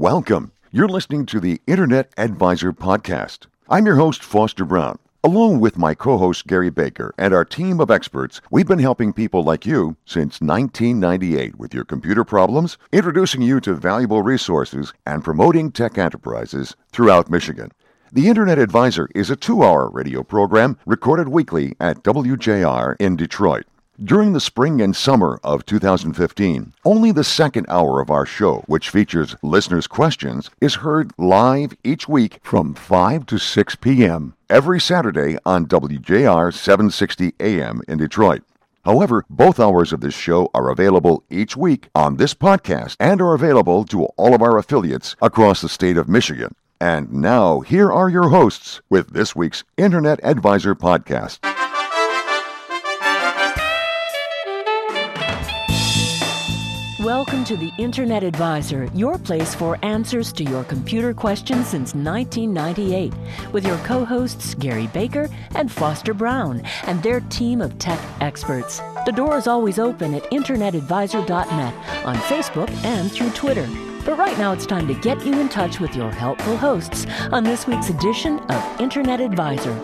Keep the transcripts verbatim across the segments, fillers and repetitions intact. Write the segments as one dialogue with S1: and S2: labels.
S1: Welcome. You're listening to the Internet Advisor Podcast. I'm your host, Foster Brown. Along with my co-host, Gary Baker, and our team of experts, we've been helping people like you since nineteen ninety-eight with your computer problems, introducing you to valuable resources, and promoting tech enterprises throughout Michigan. The Internet Advisor is a two-hour radio program recorded weekly at W J R in Detroit. During the spring and summer of two thousand fifteen, only the second hour of our show, which features listeners' questions, is heard live each week from five to six p.m. every Saturday on W J R seven sixty A M in Detroit. However, both hours of this show are available each week on this podcast and are available to all of our affiliates across the state of Michigan. And now, here are your hosts with this week's Internet Advisor Podcast.
S2: Welcome to the Internet Advisor, your place for answers to your computer questions since nineteen ninety-eight, with your co-hosts Gary Baker and Foster Brown, and their team of tech experts. The door is always open at internet advisor dot net, on Facebook and through Twitter. But right now it's time to get you in touch with your helpful hosts on this week's edition of Internet Advisor.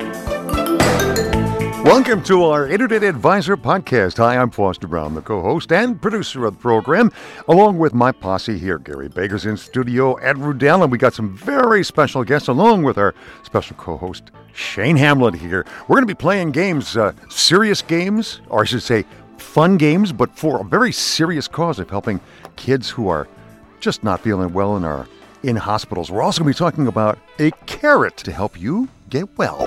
S1: Welcome to our Internet Advisor Podcast. Hi, I'm Foster Brown, the co-host and producer of the program, along with my posse here. Gary Baker's in studio, Ed Rudell, and we got some very special guests, along with our special co-host, Shane Hamlin here. We're going to be playing games, uh, serious games, or I should say fun games, but for a very serious cause of helping kids who are just not feeling well and are in hospitals. We're also going to be talking about a carrot to help you get well.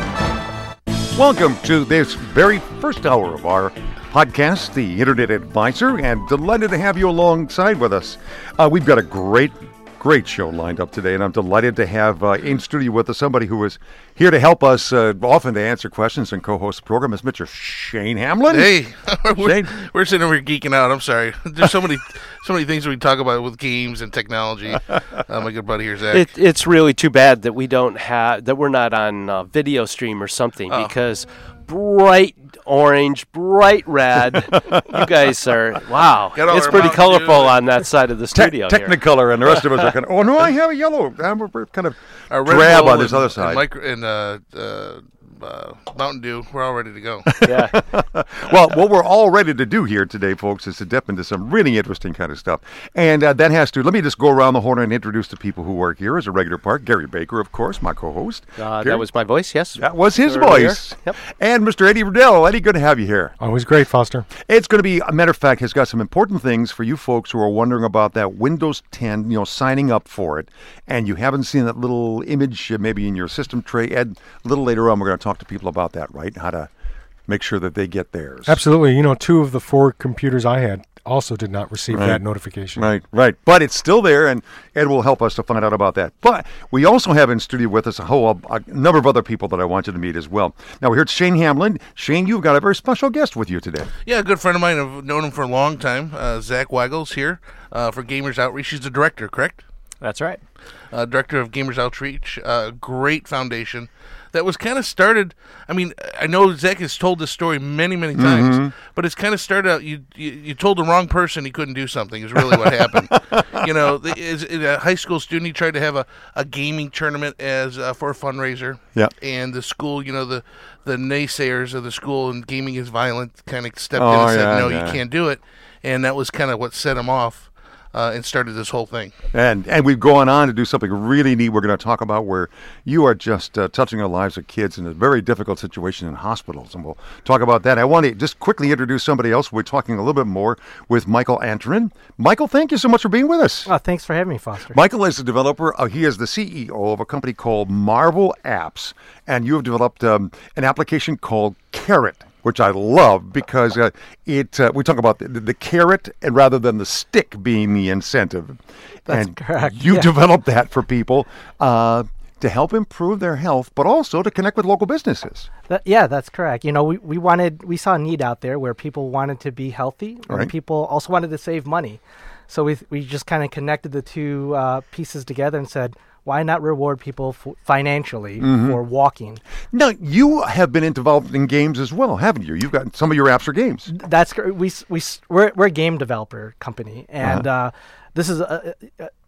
S1: Welcome to this very first hour of our podcast, the Internet Advisor, and delighted to have you alongside with us. Uh, we've got a great, great show lined up today, and I'm delighted to have uh, in studio with us somebody who is here to help us, uh, often to answer questions and co-host the program, is Mister Shane Hamlin.
S3: Hey, we're,
S1: Shane.
S3: we're sitting over here geeking out. I'm sorry. There's so many, so many things we can talk about with games and technology. Uh, my good buddy here, Zach.
S4: It, it's really too bad that we don't have that we're not on uh, video stream or something oh. because bright orange, bright red. You guys are wow. It's pretty colorful on that side of the studio.
S1: Te- Technicolor, and the rest of us are kind of. Oh no, I have a yellow. I'm we're kind of
S3: Our
S1: drab on this
S3: and,
S1: other side.
S3: And, micro, and uh, uh, uh, Mountain Dew, we're all ready to go.
S4: Yeah.
S1: Well, what we're all ready to do here today, folks, is to dip into some really interesting kind of stuff. And uh, that has to, let me just go around the horn and introduce the people who work here as a regular part. Gary Baker, of course, my co-host.
S4: Uh, that was my voice, yes.
S1: That was his
S4: Earlier.
S1: voice.
S4: Yep.
S1: And Mister Eddie Rudell. Eddie, good to have you here.
S5: Always great, Foster.
S1: It's going to be, a matter of fact, has got some important things for you folks who are wondering about that Windows ten, you know, signing up for it, and you haven't seen that little image uh, maybe in your system tray. Ed, a little later on, we're going to talk to people about that, right? How to make sure that they get theirs.
S5: Absolutely. You know, two of the four computers I had also did not receive
S1: right.
S5: that notification.
S1: Right, right. But it's still there, and Ed will help us to find out about that. But we also have in studio with us a whole a number of other people that I want you to meet as well. Now, we're here at Shane Hamlin. Shane, you've got a very special guest with you today.
S3: Yeah, a good friend of mine. I've known him for a long time. Uh, Zach Weigel's here uh, for Gamers Outreach. He's the director, correct?
S4: That's right.
S3: Uh, director of Gamers Outreach. Uh, great foundation that was kind of started. I mean, I know Zach has told this story many, many times, mm-hmm. but it's kind of started out. You, you you told the wrong person he couldn't do something. Is really what happened. You know, the, as a high school student, he tried to have a, a gaming tournament as uh, for a fundraiser.
S1: Yeah.
S3: And the school, you know, the the naysayers of the school and gaming is violent kind of stepped
S1: oh,
S3: in and said,
S1: yeah,
S3: no,
S1: yeah.
S3: you can't do it. And that was kind of what set him off. Uh, and started this whole thing.
S1: And and we've gone on to do something really neat we're going to talk about where you are just uh, touching the lives of kids in a very difficult situation in hospitals. And we'll talk about that. I want to just quickly introduce somebody else. We're talking a little bit more with Michael Antonin. Michael, thank you so much for being with us.
S6: Oh, thanks for having me, Foster.
S1: Michael is the developer. Uh, he is the C E O of a company called Marvel Apps. And you have developed um, an application called Carrot, which I love because uh, it. Uh, we talk about the, the carrot and rather than the stick being the incentive.
S6: That's
S1: and
S6: correct.
S1: You
S6: yeah.
S1: developed that for people uh, to help improve their health, but also to connect with local businesses.
S6: That, yeah, that's correct. You know, we, we wanted we saw a need out there where people wanted to be healthy and
S1: right.
S6: people also wanted to save money. So we we just kind of connected the two uh, pieces together and said, why not reward people f- financially mm-hmm. for walking?
S1: Now, you have been involved in games as well, haven't you? You've got some of your apps are games.
S6: That's we we we're we're a game developer company, and
S1: uh-huh.
S6: uh, this is a, a,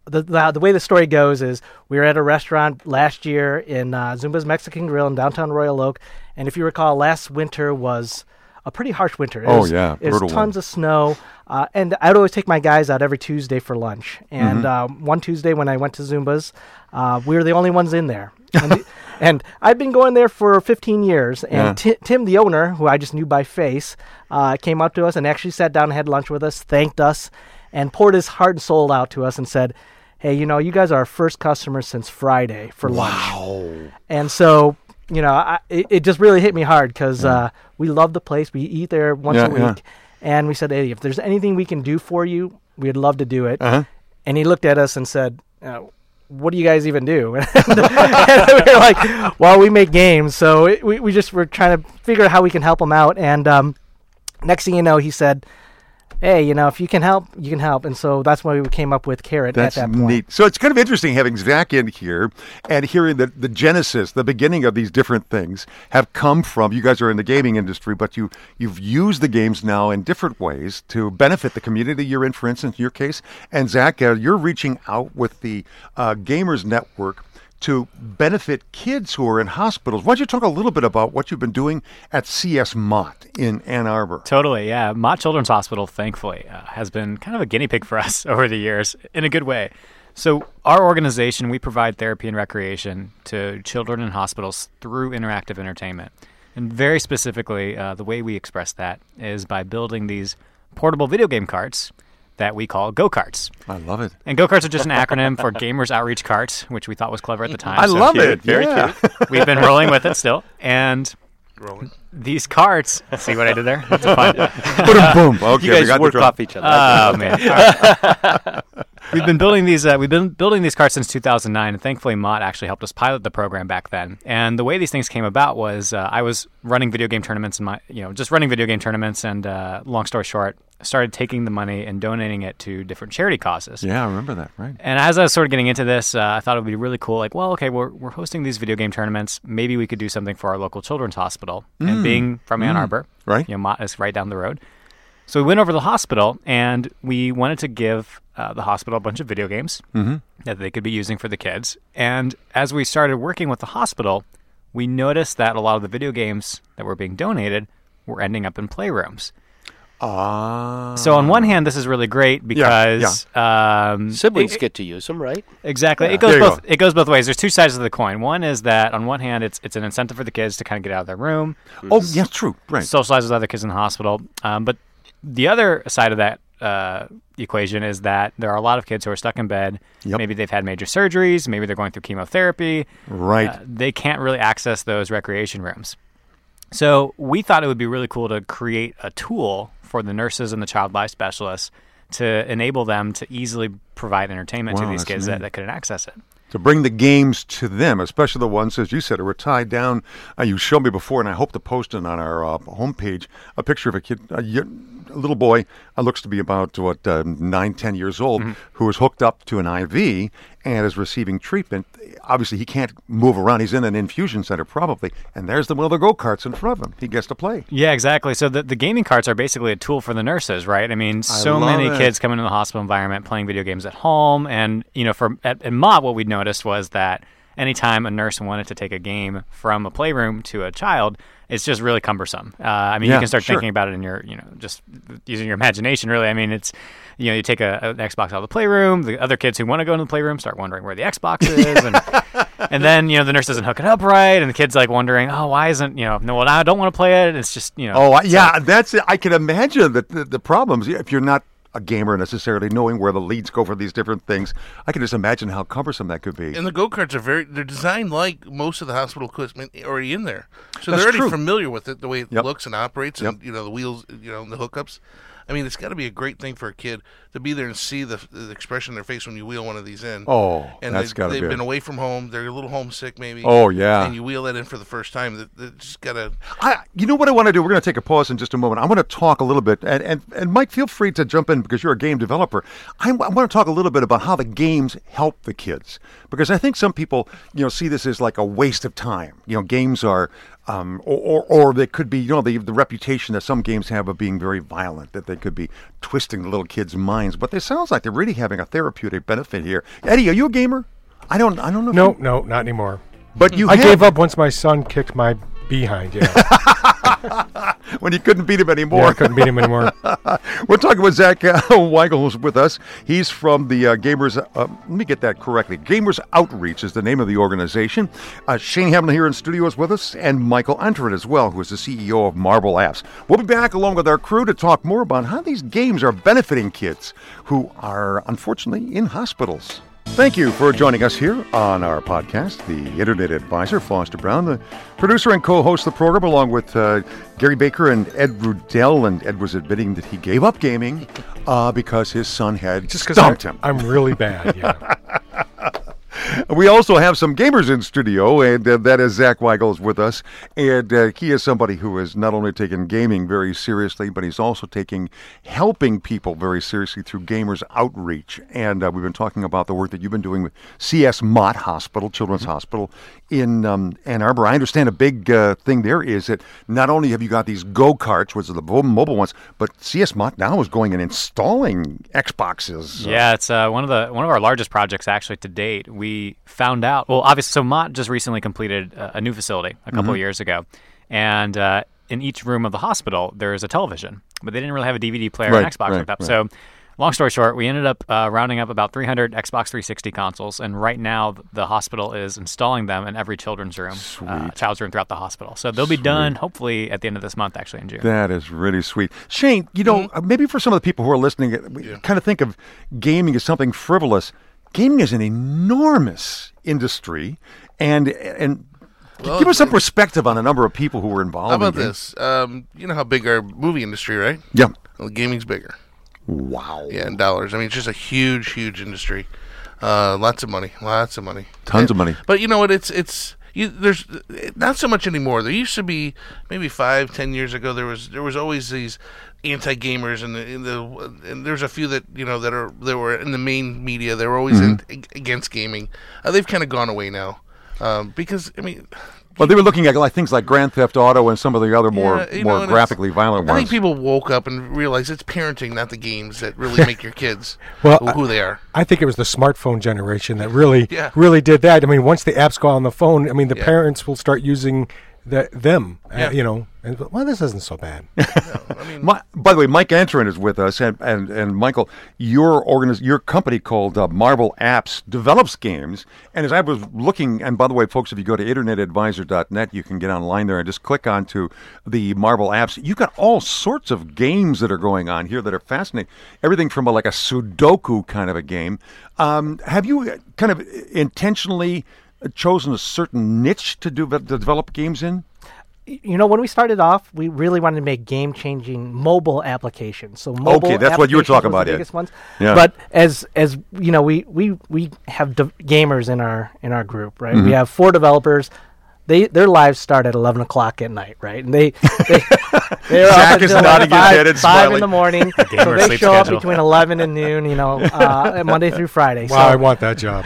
S6: the, the the way the story goes is we were at a restaurant last year in uh, Zumba's Mexican Grill in downtown Royal Oak, and if you recall, last winter was a pretty harsh winter. It
S1: oh
S6: was,
S1: yeah,
S6: it was
S1: brutal
S6: tons
S1: one.
S6: of snow, uh, and I'd always take my guys out every Tuesday for lunch. And
S1: Mm-hmm.
S6: um, one Tuesday when I went to Zumba's, uh, we were the only ones in there. And, the, and I've been going there for fifteen years. And
S1: Yeah.
S6: Ti- Tim, the owner, who I just knew by face, uh, came up to us and actually sat down and had lunch with us, thanked us, and poured his heart and soul out to us and said, hey, you know, you guys are our first customers since Friday for lunch.
S1: Wow.
S6: And so, you know, I, it, it just really hit me hard because yeah. uh, we love the place. We eat there once
S1: yeah,
S6: a week.
S1: Yeah.
S6: And we said, hey, if there's anything we can do for you, we'd love to do it.
S1: Uh-huh.
S6: And he looked at us and said, uh, what do you guys even do? and we were like, well, we make games. So it, we, we just were trying to figure out how we can help him out. And um, next thing you know, he said, hey, you know, if you can help, you can help. And so that's why we came up with Carrot
S1: That's
S6: at that point.
S1: neat. So it's kind of interesting having Zach in here and hearing that the genesis, the beginning of these different things have come from, you guys are in the gaming industry, but you, you've used the games now in different ways to benefit the community you're in, for instance, in your case. And Zach, uh, you're reaching out with the uh, Gamers Network to benefit kids who are in hospitals. Why don't you talk a little bit about what you've been doing at C S Mott in Ann Arbor?
S7: Totally, yeah. Mott Children's Hospital, thankfully, uh, has been kind of a guinea pig for us over the years in a good way. So our organization, we provide therapy and recreation to children in hospitals through interactive entertainment. And very specifically, uh, the way we express that is by building these portable video game carts that we call go-karts.
S1: I love it.
S7: And go-karts are just an acronym for Gamers Outreach Carts, which we thought was clever at the time.
S1: I
S7: so
S1: love
S7: cute,
S1: it.
S7: Very
S1: yeah.
S7: cute. We've been rolling with it still. And
S3: Rolling.
S7: these carts, see what I did there? That's a fun.
S1: Boom. Okay,
S4: you
S1: we
S4: guys
S1: got
S4: work
S1: the
S4: off each other.
S7: Oh, man. Right. We've been building these. Uh, we've been building these carts since two thousand nine, and thankfully, Mott actually helped us pilot the program back then. And the way these things came about was uh, I was running video game tournaments in my, you know, just running video game tournaments, and uh, long story short, started taking the money and donating it to different charity causes.
S1: Yeah, I remember that. Right.
S7: And as I was sort of getting into this, uh, I thought it would be really cool. Like, well, okay, we're we're hosting these video game tournaments. Maybe we could do something for our local children's hospital. Mm. And being from Ann Arbor,
S1: right?
S7: You know, Mott is right down the road. So we went over to the hospital, and we wanted to give uh, the hospital a bunch of video games
S1: mm-hmm.
S7: that they could be using for the kids. And as we started working with the hospital, we noticed that a lot of the video games that were being donated were ending up in playrooms.
S1: Ah.
S7: So on one hand, this is really great because
S1: yeah, yeah.
S7: Um,
S4: siblings
S7: it,
S4: get to use them, right?
S7: Exactly.
S1: Yeah.
S7: It goes
S1: There you
S7: both.
S1: go.
S7: It goes both ways. There's two sides of the coin. One is that on one hand, it's it's an incentive for the kids to kind of get out of their room.
S1: Oh, yeah, true. Right.
S7: Socialize with other kids in the hospital. Um, but the other side of that uh, equation is that there are a lot of kids who are stuck in bed.
S1: Yep.
S7: Maybe they've had major surgeries. Maybe they're going through chemotherapy.
S1: Right.
S7: Uh, they can't really access those recreation rooms. So we thought it would be really cool to create a tool for the nurses and the child life specialists to enable them to easily provide entertainment
S1: Wow,
S7: to these
S1: that's
S7: kids that,
S1: neat.
S7: that couldn't access it.
S1: To bring the games to them, especially the ones, as you said, who are tied down. Uh, you showed me before, and I hope to post it on our uh, homepage, a picture of a kid, a, y- a little boy, uh, looks to be about, what, uh, nine, ten years old,
S7: Mm-hmm.
S1: who is hooked up to an I V and is receiving treatment. Obviously, he can't move around. He's in an infusion center, probably, and there's the one of the go-karts in front of him. He gets to play.
S7: Yeah, exactly. So the, the gaming carts are basically a tool for the nurses, right? I mean, so
S1: love
S7: many
S1: it.
S7: kids come into the hospital environment playing video games at home. And, you know, for at, at Mott, what we noticed was that anytime a nurse wanted to take a game from a playroom to a child, it's just really cumbersome. Uh, I mean,
S1: Yeah,
S7: you can start
S1: sure.
S7: thinking about it in your, you know, just using your imagination, really. I mean, it's, you know, you take a, an Xbox out of the playroom, the other kids who want to go into the playroom start wondering where the Xbox is, and and then, you know, the nurse doesn't hook it up right, and the kid's like wondering, oh, why isn't, you know, no, well, I don't want to play it. It's just, you know.
S1: Oh, I-
S7: so-
S1: yeah, that's it. I can imagine the, the, the problems. If you're not a gamer necessarily, knowing where the leads go for these different things, I can just imagine how cumbersome that could be.
S3: And the go-karts are very, they're designed like most of the hospital equipment already in there. So
S1: That's
S3: they're already
S1: true.
S3: familiar with it, the way it
S1: Yep.
S3: looks and operates,
S1: Yep.
S3: and, you know, the wheels, you know, and the hookups. I mean, it's got to be a great thing for a kid to be there and see the, the expression on their face when you wheel one of these in.
S1: Oh,
S3: and
S1: that's
S3: they,
S1: gotta
S3: they've
S1: be.
S3: been away from home. They're a little homesick, maybe.
S1: Oh, yeah.
S3: And you wheel that in for the first time. They, they just got to...
S1: I, you know what I want to do? We're going to take a pause in just a moment. I want to talk a little bit, and, and, and Mike, feel free to jump in because you're a game developer. I, I want to talk a little bit about how the games help the kids, because I think some people, you know, see this as like a waste of time. You know, games are Um, or, or, or they could be, you know, the the reputation that some games have of being very violent, that they could be twisting the little kids' minds. But it sounds like they're really having a therapeutic benefit here. Eddie, are you a gamer? I don't, I don't know.
S5: No,
S1: if you...
S5: no, not anymore.
S1: But you,
S5: I
S1: have...
S5: gave up once my son kicked my behind. Yeah.
S1: When you couldn't beat him anymore.
S5: Yeah, I couldn't beat him anymore.
S1: We're talking with Zach uh, Weigel, who's with us. He's from the uh, Gamers, uh, let me get that correctly. Gamers Outreach is the name of the organization. Uh, Shane Hamlin here in studio is with us, and Michael Entrent as well, who is the C E O of Marble Apps. We'll be back along with our crew to talk more about how these games are benefiting kids who are unfortunately in hospitals. Thank you for joining us here on our podcast, The Internet Advisor, Foster Brown, the producer and co-host of the program, along with uh, Gary Baker and Ed Rudell. And Ed was admitting that he gave up gaming uh, because his son had
S5: Just
S1: stumped
S5: I,
S1: him.
S5: I'm really bad, yeah.
S1: We also have some gamers in studio, and uh, that is Zach Weigel is with us. And uh, he is somebody who has not only taken gaming very seriously, but he's also taking helping people very seriously through Gamers Outreach. And uh, we've been talking about the work that you've been doing with C S Mott Hospital, Children's mm-hmm. Hospital in um, Ann Arbor. I understand a big uh, thing there is that not only have you got these go-karts, which are the mobile ones, but C S Mott now is going and installing Xboxes.
S7: Yeah, it's uh, one of the one of our largest projects actually to date. We found out, well, obviously, so Mott just recently completed a, a new facility a couple
S1: mm-hmm.
S7: of years ago, and uh, in each room of the hospital there is a television, but they didn't really have a D V D player
S1: right,
S7: and Xbox
S1: right,
S7: hooked up.
S1: Right.
S7: So, long story short, we ended up uh, rounding up about three hundred Xbox three sixty consoles, and right now the hospital is installing them in every children's room, uh, child's room throughout the hospital. So they'll
S1: Sweet.
S7: be done hopefully at the end of this month, actually in June.
S1: That is really sweet. Shane, you know, mm-hmm. maybe for some of the people who are listening, we yeah. kind of think of gaming as something frivolous. Gaming is an enormous industry, and and well, give us some perspective on the number of people who were involved.
S3: How about
S1: in
S3: this? Um, you know how big our movie industry, right?
S1: Yeah.
S3: Well, gaming's bigger.
S1: Wow.
S3: Yeah, in dollars. I mean, it's just a huge, huge industry. Uh, lots of money. Lots of money.
S1: Tons
S3: and,
S1: of money.
S3: But you know what? It's it's you, there's not so much anymore. There used to be maybe five, ten years ago. There was there was always these anti-gamers, and the, in the and there's a few that you know that are that were in the main media. They were always mm-hmm. in, against gaming. Uh, they've kind of gone away now um, because I mean.
S1: Well, they were looking at like things like Grand Theft Auto and some of the other more
S3: yeah,
S1: more
S3: know,
S1: graphically violent
S3: I
S1: ones.
S3: think people woke up and realized it's parenting, not the games, that really make your kids
S5: well,
S3: who, who they are.
S5: I think it was the smartphone generation that really,
S3: yeah.
S5: really did that. I mean, once the apps go on the phone, I mean, the
S3: yeah.
S5: parents will start using the, them,
S3: yeah.
S5: uh, you know. And, well, this isn't so bad.
S3: no, I mean,
S1: My, by the way, Mike Entrent is with us, and and, and Michael, your organiz- your company called uh, Marble Apps develops games. And as I was looking, and by the way, folks, if you go to internet advisor dot net, you can get online there and just click onto the Marble Apps. You've got all sorts of games that are going on here that are fascinating. Everything from a, like a Sudoku kind of a game. Um, have you kind of intentionally chosen a certain niche to do to develop games in?
S6: You know, when we started off, we really wanted to make game-changing mobile applications. So mobile
S1: okay, that's what you were talking about,
S6: the
S1: Ed.
S6: biggest ones.
S1: Yeah.
S6: But as as you know, we we, we have de- gamers in our in our group, right?
S1: Mm-hmm.
S6: We have four developers. They their lives start at eleven o'clock at night, right? And they they they're
S1: Zach
S6: up
S1: is
S6: until
S1: nodding
S6: like
S1: his head and
S6: five, five in
S1: smiling.
S6: the morning. So
S7: Gamer
S6: they
S7: sleep
S6: show up
S7: schedule.
S6: between eleven and noon, you know, uh, Monday through Friday.
S5: Wow,
S6: so,
S5: I want that job.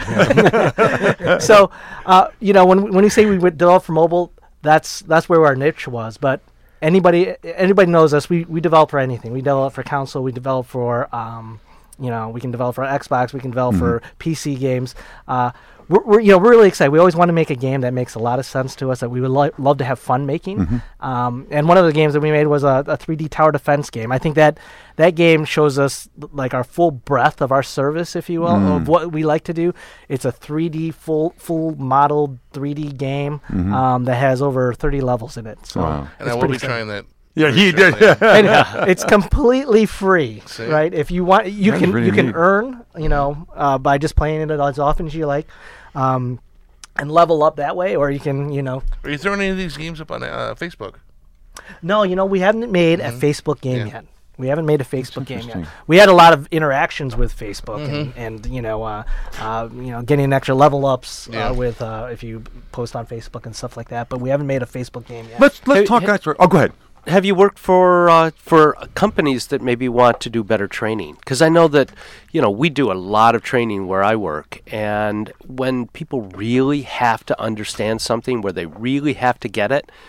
S5: Yeah.
S6: so uh, you know, when when we say we would develop for mobile, that's that's where our niche was. But anybody anybody knows us. We we develop for anything. We develop for console. We develop for um, you know, we can develop for Xbox. We can develop mm-hmm. for P C games. Uh, we're, we're you know we're really excited. We always want to make a game that makes a lot of sense to us. That we would lo- love to have fun making. Mm-hmm. Um, and one of the games that we made was a, a three D tower defense game. I think that that game shows us like our full breadth of our service, if you will, mm. of what we like to do. It's a three D full full modeled three D game mm-hmm. um, that has over thirty levels in it. So
S1: wow.
S3: And I will be trying that.
S1: Yeah, he did.
S6: And it's completely free,
S3: See?
S6: right? If you want, you
S1: That's
S6: can
S1: really
S6: you can
S1: neat.
S6: earn, you know, uh, by just playing it as often as you like, um, and level up that way, or you can, you know.
S3: Are you throwing any of these games up on uh, Facebook?
S6: No, you know, we haven't made
S3: Mm-hmm.
S6: a Facebook game
S3: Yeah.
S6: yet. We haven't made a Facebook game yet. We had a lot of interactions with Facebook,
S3: Mm-hmm.
S6: and, and you know, uh, uh, you know, getting extra level ups
S3: Yeah.
S6: uh, with uh, if you post on Facebook and stuff like that. But we haven't made a Facebook game yet.
S1: Let's let's
S4: Hey,
S1: talk
S4: hey-
S1: guys. For, oh, go ahead.
S4: Have you worked for uh, for companies that maybe want to do better training? Because I know that, you know, we do a lot of training where I work, and when people really have to understand something, where they really have to get it,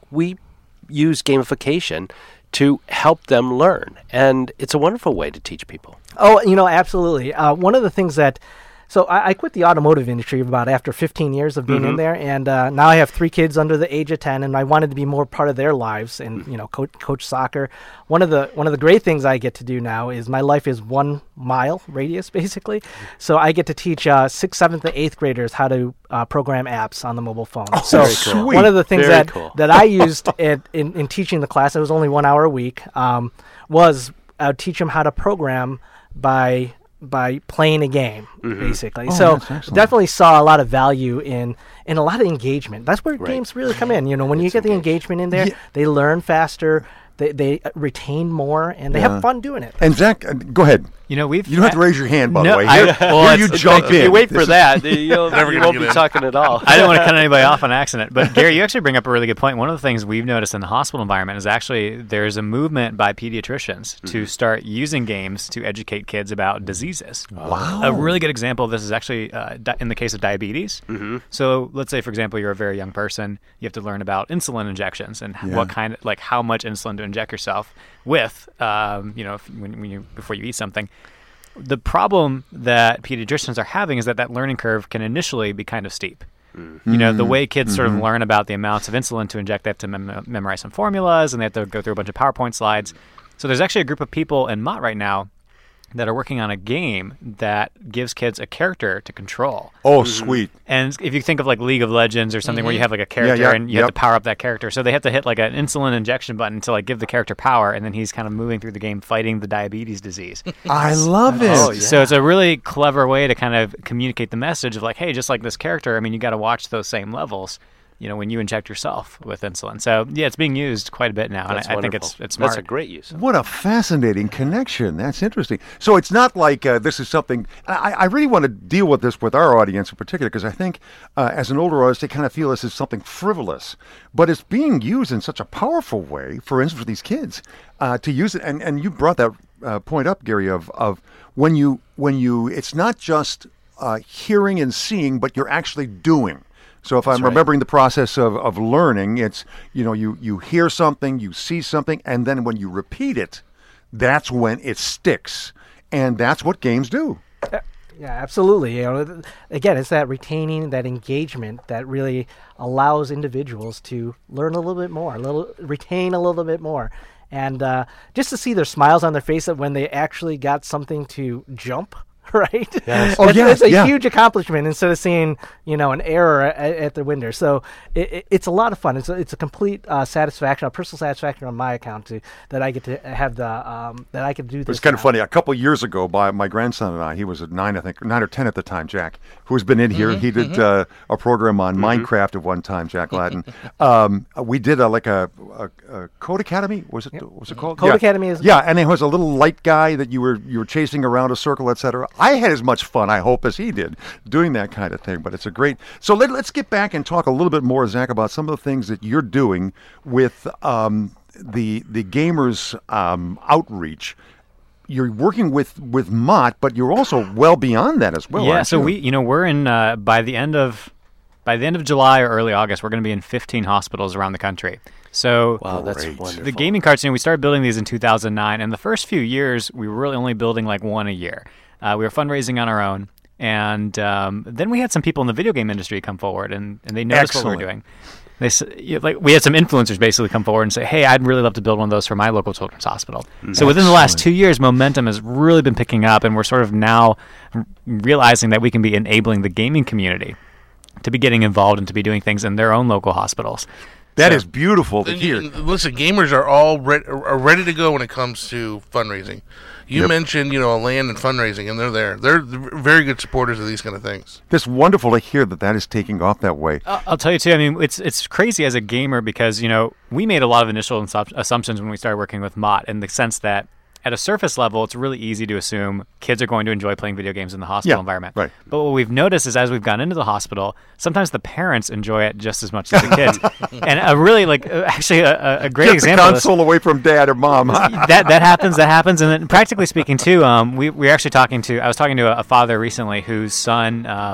S4: we use gamification to help them learn. And it's a wonderful way to teach people.
S6: Oh, you know, absolutely. Uh, one of the things that, so I, I quit the automotive industry about after fifteen years of being mm-hmm. in there, and uh, now I have three kids under the age of ten, and I wanted to be more part of their lives and, mm-hmm. you know, coach, coach soccer. One of the one of the great things I get to do now is my life is one mile radius, basically. So I get to teach uh, sixth, seventh, and eighth graders how to uh, program apps on the mobile phone.
S1: Oh,
S6: so
S1: sweet.
S6: One of the things
S4: Very
S6: that,
S4: cool.
S6: that I used at, in, in teaching the class, it was only one hour a week, um, was I would teach them how to program by by playing a game, mm-hmm. basically.
S1: Oh,
S6: so
S1: that's
S6: definitely saw a lot of value in in a lot of engagement. That's where
S4: Right.
S6: games really come in. You know, when
S4: It's
S6: you get the
S4: engaged.
S6: engagement in there,
S1: Yeah.
S6: they learn faster, they they uh, retain more, and they
S1: Yeah.
S6: have fun doing it.
S1: And Zach, uh, go ahead.
S7: You know, we've
S1: You don't have to raise your hand, by
S7: No,
S1: the way.
S7: I-
S1: Here,
S7: well,
S1: here
S7: it's-
S1: you
S7: it's
S1: jump
S4: If
S1: in.
S4: you wait
S1: This
S4: for
S1: is-
S4: that, you'll,
S3: Never
S4: you
S3: gonna
S4: won't
S3: get
S4: be
S3: in.
S4: talking at all.
S7: I don't want to cut anybody off on accident, but Gary, you actually bring up a really good point. One of the things we've noticed in the hospital environment is actually there's a movement by pediatricians mm-hmm. to start using games to educate kids about diseases.
S1: Wow.
S7: A really good example of this is actually uh, di- in the case of diabetes. Mm-hmm. So let's say, for example, you're a very young person. You have to learn about insulin injections and
S1: Yeah.
S7: what kind of, like how much insulin to inject yourself with, um, you know, if, when, when you before you eat something. The problem that pediatricians are having is that that learning curve can initially be kind of steep. Mm-hmm. You know, the way kids mm-hmm. sort of learn about the amounts of insulin to inject, they have to mem- memorize some formulas, and they have to go through a bunch of PowerPoint slides. So there's actually a group of people in Mott right now that are working on a game that gives kids a character to control.
S1: Oh, sweet.
S7: And if you think of like League of Legends or something
S3: Mm-hmm.
S7: where you have like a character
S1: yeah,
S7: and you
S1: yep.
S7: have to power up that character. So they have to hit like an insulin injection button to like give the character power, and then he's kind of moving through the game fighting the diabetes disease.
S1: I love it.
S4: Oh, yeah.
S7: So it's a really clever way to kind of communicate the message of like, hey, just like this character, I mean, you got to watch those same levels, you know, when you inject yourself with insulin. So yeah, it's being used quite a bit now,
S4: That's
S7: and I, I think
S4: wonderful.
S7: it's it's smart.
S4: That's a great use.
S1: What a fascinating connection. That's interesting. So it's not like uh, this is something, I, I really want to deal with this with our audience in particular, because I think uh, as an older audience, they kind of feel this is something frivolous. But it's being used in such a powerful way, for instance, for these kids, uh, to use it. And, and you brought that uh, point up, Gary, of, of when you, when you, it's not just uh, hearing and seeing, but you're actually doing. So if I'm
S4: right.
S1: remembering the process of, of learning, it's, you know, you, you hear something, you see something, and then when you repeat it, that's when it sticks. And that's what games do.
S6: Yeah, absolutely. You know, th- again, it's that retaining, that engagement that really allows individuals to learn a little bit more, a little retain a little bit more, and uh, just to see their smiles on their face when they actually got something to jump. Right?
S4: Yes.
S1: Oh,
S6: it's,
S1: yeah,
S6: it's a
S1: yeah.
S6: huge accomplishment instead of seeing, you know, an error at, at the window. So it, it, it's a lot of fun. It's a, it's a complete uh, satisfaction, a personal satisfaction on my account to, that I get to have the um, that I can do this.
S1: It's kind of
S6: now.
S1: funny. A couple of years ago, by my grandson and I, he was at nine, I think, nine or ten at the time, Jack, who has been in here.
S3: Mm-hmm,
S1: He did
S3: mm-hmm.
S1: uh, a program on mm-hmm. Minecraft at one time, Jack Ladden. um, we did a, like a, a, a Code Academy, was it? What was it called?
S6: Code
S1: yeah.
S6: Academy is-
S1: Yeah, and it was a little light guy that you were you were chasing around a circle, et cetera. I had as much fun, I hope, as he did doing that kind of thing. But it's a great. So let, let's get back and talk a little bit more, Zach, about some of the things that you're doing with um, the the gamers um, outreach. You're working with with Mott, but you're also well beyond that as well.
S7: yeah,
S1: aren't
S7: so
S1: you?
S7: we, you know, we're in uh, by the end of by the end of July or early August, we're going to be in fifteen hospitals around the country. So
S4: Wow, that's
S1: Great.
S4: wonderful.
S7: the gaming carts, you know, we started building these in two thousand nine, and the first few years we were really only building like one a year. Uh, we were fundraising on our own, and um, then we had some people in the video game industry come forward, and, and they noticed what we
S1: Excellent.
S7: were doing. They s- you know, like we had some influencers basically come forward and say, "Hey, I'd really love to build one of those for my local children's hospital." So within the last two years, momentum has really been picking up, and we're sort of now r- realizing that we can be enabling the gaming community to be getting involved and to be doing things in their own local hospitals.
S1: That
S7: So-
S1: is beautiful to
S3: And-
S1: hear.
S3: and listen, gamers are all re- are ready to go when it comes to fundraising. You
S1: Yep.
S3: mentioned, you know, a land and fundraising, and they're there. They're th- very good supporters of these kind of things.
S1: It's wonderful to hear that that is taking off that way.
S7: I'll I'll tell you too. I mean, it's it's crazy as a gamer because you know we made a lot of initial insub- assumptions when we started working with Mott, in the sense that at a surface level, it's really easy to assume kids are going to enjoy playing video games in the hospital
S1: Yeah,
S7: environment.
S1: right.
S7: But what we've noticed is as we've gone into the hospital, sometimes the parents enjoy it just as much as the kids. And a really like uh, actually a, a great
S1: Get the
S7: example. of this-
S1: console away from dad or mom.
S7: that that happens. That happens, and then practically speaking, too. Um, we we were actually talking to. I was talking to a, a father recently whose son um,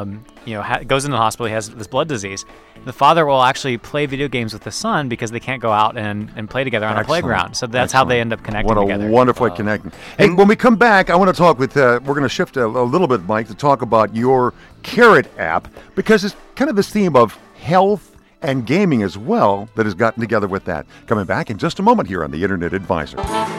S7: you know, ha- goes into the hospital. He has this blood disease. The father will actually play video games with the son because they can't go out and, and play together on
S1: Excellent.
S7: a playground. So that's
S1: Excellent.
S7: how they end up connecting
S1: what a
S7: together.
S1: wonderful wow. connecting. Hey, when we come back, I want to talk with, uh, we're going to shift a, a little bit, Mike, to talk about your Carrot app, because it's kind of this theme of health and gaming as well that has gotten together with that. Coming back in just a moment here on the Internet Advisor.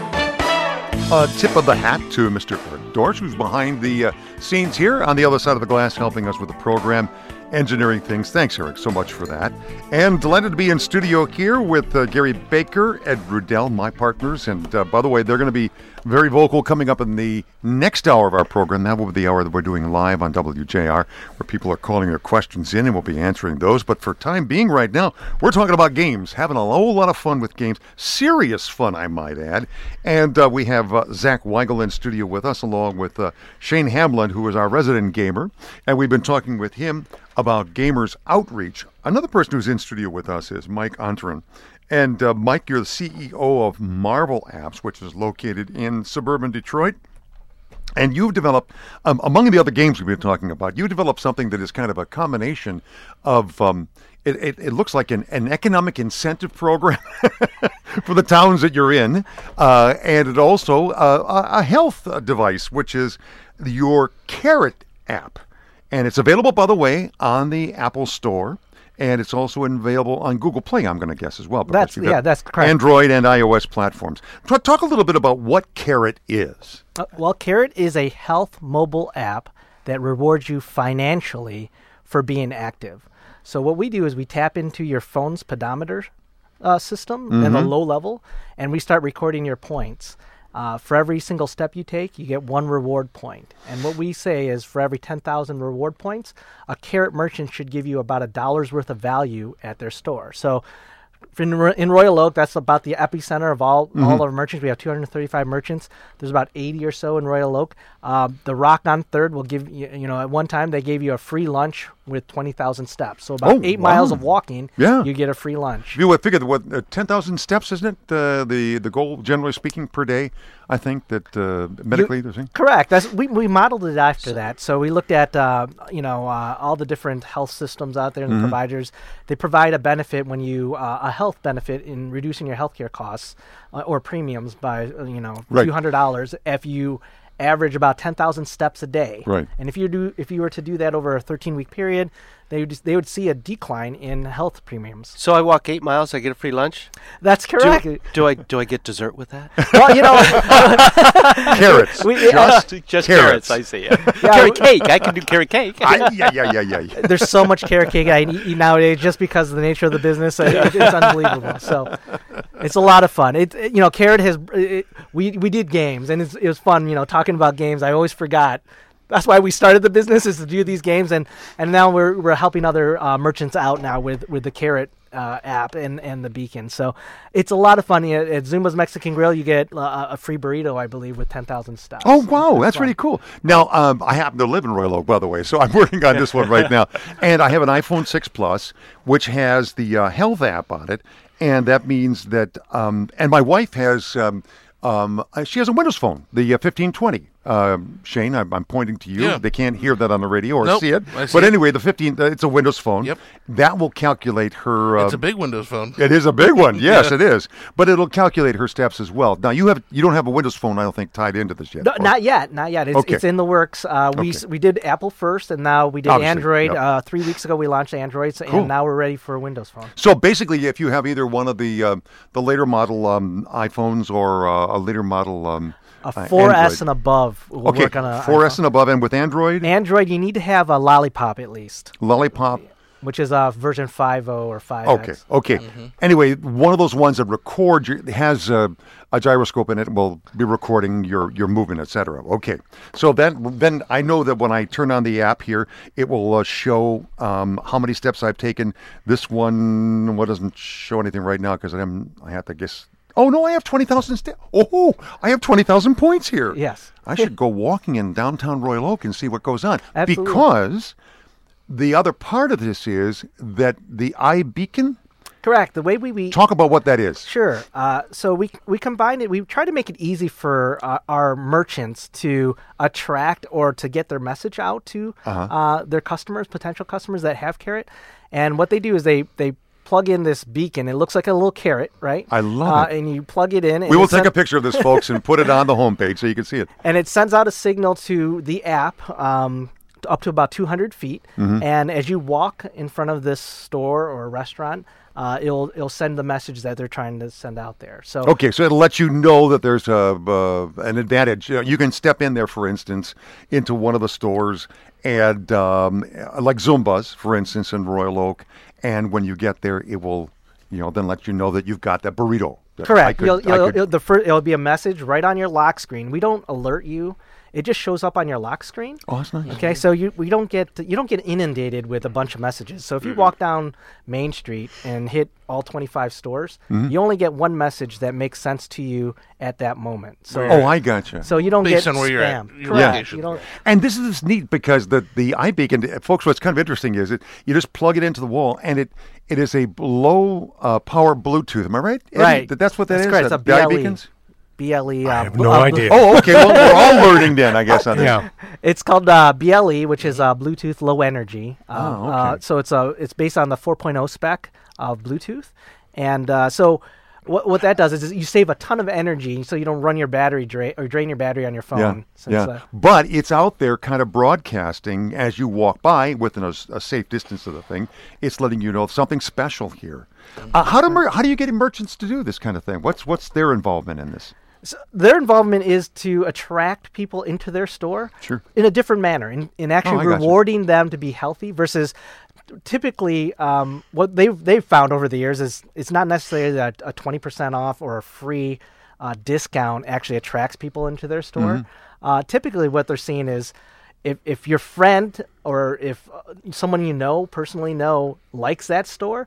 S1: A tip of the hat to Mister Eric Dorsch, who's behind the uh, scenes here on the other side of the glass, helping us with the program, engineering things. Thanks, Eric, so much for that. And delighted to be in studio here with uh, Gary Baker, Ed Rudell, my partners. And uh, by the way, they're going to be very vocal coming up in the next hour of our program. That will be the hour that we're doing live on W J R, where people are calling their questions in, and we'll be answering those. But for time being right now, we're talking about games, having a whole lot of fun with games. Serious fun, I might add. And uh, we have uh, Zach Weigel in studio with us, along with uh, Shane Hamlin, who is our resident gamer. And we've been talking with him about Gamers Outreach. Another person who's in studio with us is Mike Ontran. And uh, Mike, you're the C E O of Marvel Apps, which is located in suburban Detroit. And you've developed, um, among the other games we've been talking about, you developed something that is kind of a combination of, um, it, it, it looks like an, an economic incentive program for the towns that you're in. Uh, and it also uh, a health device, which is your Carrot app. And it's available, by the way, on the Apple Store. And it's also available on Google Play, I'm going to guess, as well.
S6: That's yeah, that's correct.
S1: Android and iOS platforms. Talk, talk a little bit about what Carrot is.
S6: Uh, well, Carrot is a health mobile app that rewards you financially for being active. So what we do is we tap into your phone's pedometer uh, system mm-hmm. in the low level, and we start recording your points. Uh, for every single step you take, you get one reward point. And what we say is for every ten thousand reward points, a Carrot merchant should give you about a dollar's worth of value at their store. So in, in Royal Oak, that's about the epicenter of all, mm-hmm. all our merchants. We have two hundred thirty-five merchants. There's about eighty or so in Royal Oak. Uh, the Rock on Third will give you, you know, at one time they gave you a free lunch with twenty thousand steps. So about oh, eight wow. miles of walking, yeah. you get a free lunch.
S1: You would figure, what, uh, ten thousand steps, isn't it? Uh, the, the goal, generally speaking, per day, I think, that uh, medically they're saying?
S6: Correct. That's, we, we modeled it after so. that. So we looked at, uh, you know, uh, all the different health systems out there and mm-hmm. the providers. They provide a benefit when you, uh, a health benefit in reducing your healthcare costs uh, or premiums by, uh, you know, a
S1: right.
S6: few hundred dollars if you average about ten thousand steps a day.
S1: Right.
S6: And if you do, if you were to do that over a thirteen-week period, they would they would see a decline in health premiums.
S4: So I walk eight miles, I get a free lunch?
S6: That's correct.
S4: Do, do I do I get dessert with that?
S6: Well, you know,
S1: carrots.
S4: We, just uh, just carrots. carrots. I see. Yeah. yeah carrot cake. I can do carrot cake.
S1: I, yeah, yeah, yeah, yeah, yeah.
S6: There's so much carrot cake I eat nowadays just because of the nature of the business. It, it, it's unbelievable. So it's a lot of fun. It, it you know, Carrot has it, we we did games and it's, it was fun. You know, talking about games. I always forgot. That's why we started the business, is to do these games, and, and now we're we're helping other uh, merchants out now with, with the Carrot uh, app and, and the beacon. So it's a lot of fun. At, at Zumba's Mexican Grill, you get uh, a free burrito, I believe, with ten thousand steps.
S1: Oh, wow. That's fun. Really cool. Now, um, I happen to live in Royal Oak, by the way, so I'm working on this one right now. And I have an iPhone six Plus, which has the uh, health app on it, and that means that, um, and my wife has, um, um, she has a Windows Phone, the uh, fifteen twenty. Um, Shane, I'm, I'm pointing to you.
S3: Yeah.
S1: They can't hear that on the radio or
S3: nope,
S1: see it.
S3: I see
S1: but
S3: it.
S1: anyway, the fifteen, uh, it's a Windows Phone.
S3: Yep.
S1: That will calculate her. Uh,
S3: it's a big Windows Phone.
S1: It is a big one. Yes,
S3: yeah.
S1: it is. But it'll calculate her steps as well. Now, you have you don't have a Windows Phone, I don't think, tied into this yet.
S6: No, not yet. Not yet. It's,
S1: okay.
S6: it's in the works. Uh, we
S1: okay.
S6: we did Apple first, and now we did
S1: Obviously,
S6: Android.
S1: yep.
S6: Uh, three weeks ago, we launched Android, so,
S1: cool.
S6: and now we're ready for a Windows Phone.
S1: So basically, if you have either one of the uh, the later model um, iPhones or uh, a later model. Um,
S6: A four S
S1: Android.
S6: and above will
S1: okay,
S6: work on a
S1: four S
S6: iPhone.
S1: and above, and with Android?
S6: Android, you need to have a Lollipop at least.
S1: Lollipop?
S6: Which is uh, version five point oh or five X.
S1: Okay, okay. Mm-hmm. Anyway, one of those ones that records, your, has a, a gyroscope in it, will be recording your, your movement, et cetera. Okay, so then, then I know that when I turn on the app here, it will uh, show um, how many steps I've taken. This one, what doesn't show anything right now because I'm I have to guess. Oh, no, I have twenty thousand steps. Oh, I have twenty thousand points here.
S6: Yes.
S1: I should go walking in downtown Royal Oak and see what goes on.
S6: Absolutely.
S1: Because the other part of this is that the iBeacon
S6: Correct. The way we, we
S1: talk about what that is.
S6: Sure. Uh, so we we combined it. We try to make it easy for uh, our merchants to attract or to get their message out to uh-huh. uh, their customers, potential customers that have Carrot. And what they do is they they plug in this beacon. It looks like a little carrot, right?
S1: I love
S6: uh,
S1: it.
S6: And you plug it in. And
S1: we will
S6: take
S1: send- a picture of this, folks, and put it on the homepage so you can see it.
S6: And it sends out a signal to the app um, up to about two hundred feet. Mm-hmm. And as you walk in front of this store or restaurant, uh, it'll it'll send the message that they're trying to send out there. So
S1: okay, so it'll let you know that there's a uh, an advantage. You know, you can step in there, for instance, into one of the stores and um, like Zumba's, for instance, in Royal Oak. And when you get there, it will, you know, then let you know that you've got that burrito.
S6: Correct. Could, you'll, you'll, could... it'll, the first, it'll be a message right on your lock screen. We don't alert you. It just shows up on your lock screen.
S1: Oh, that's nice.
S6: Okay, so you we don't get you don't get inundated with a bunch of messages. So if you mm-hmm. walk down Main Street and hit all twenty-five stores, mm-hmm. you only get one message that makes sense to you at that moment. So
S1: oh, I gotcha.
S6: So you don't
S3: Based
S6: get
S3: on where
S6: spam.
S3: You're at,
S6: Correct.
S3: yeah.
S6: You don't.
S1: And this is neat because the the iBeacon, folks. What's kind of interesting is it you just plug it into the wall and it it is a low uh, power Bluetooth. Am I right?
S6: Right.
S1: Eddie? That's what that
S6: that's
S1: is.
S6: Correct.
S1: Uh,
S6: it's a B L E.
S1: iBeacons?
S6: B L E. Uh,
S5: I have no
S6: uh,
S5: idea.
S1: Oh, okay. Well, we're all learning then, I guess. On this.
S5: Yeah.
S6: It's called uh, B L E, which is uh, Bluetooth Low Energy. Uh,
S1: oh, okay.
S6: uh, so it's a it's based on the four point oh spec of Bluetooth, and uh, so what what that does is, is you save a ton of energy, so you don't run your battery drain or drain your battery on your phone.
S1: Yeah.
S6: Since,
S1: yeah.
S6: Uh,
S1: but it's out there, kind of broadcasting as you walk by within a, a safe distance of the thing. It's letting you know something special here. Uh, how do mer- how do you get merchants to do this kind of thing? What's what's their involvement in this?
S6: So their involvement is to attract people into their store
S1: sure.
S6: in a different manner, in, in actually
S1: oh,
S6: rewarding them to be healthy versus typically um, what they've, they've found over the years is it's not necessarily that a twenty percent off or a free uh, discount actually attracts people into their store. Mm-hmm. Uh, typically what they're seeing is if, if your friend or if uh, someone you know, personally know, likes that store,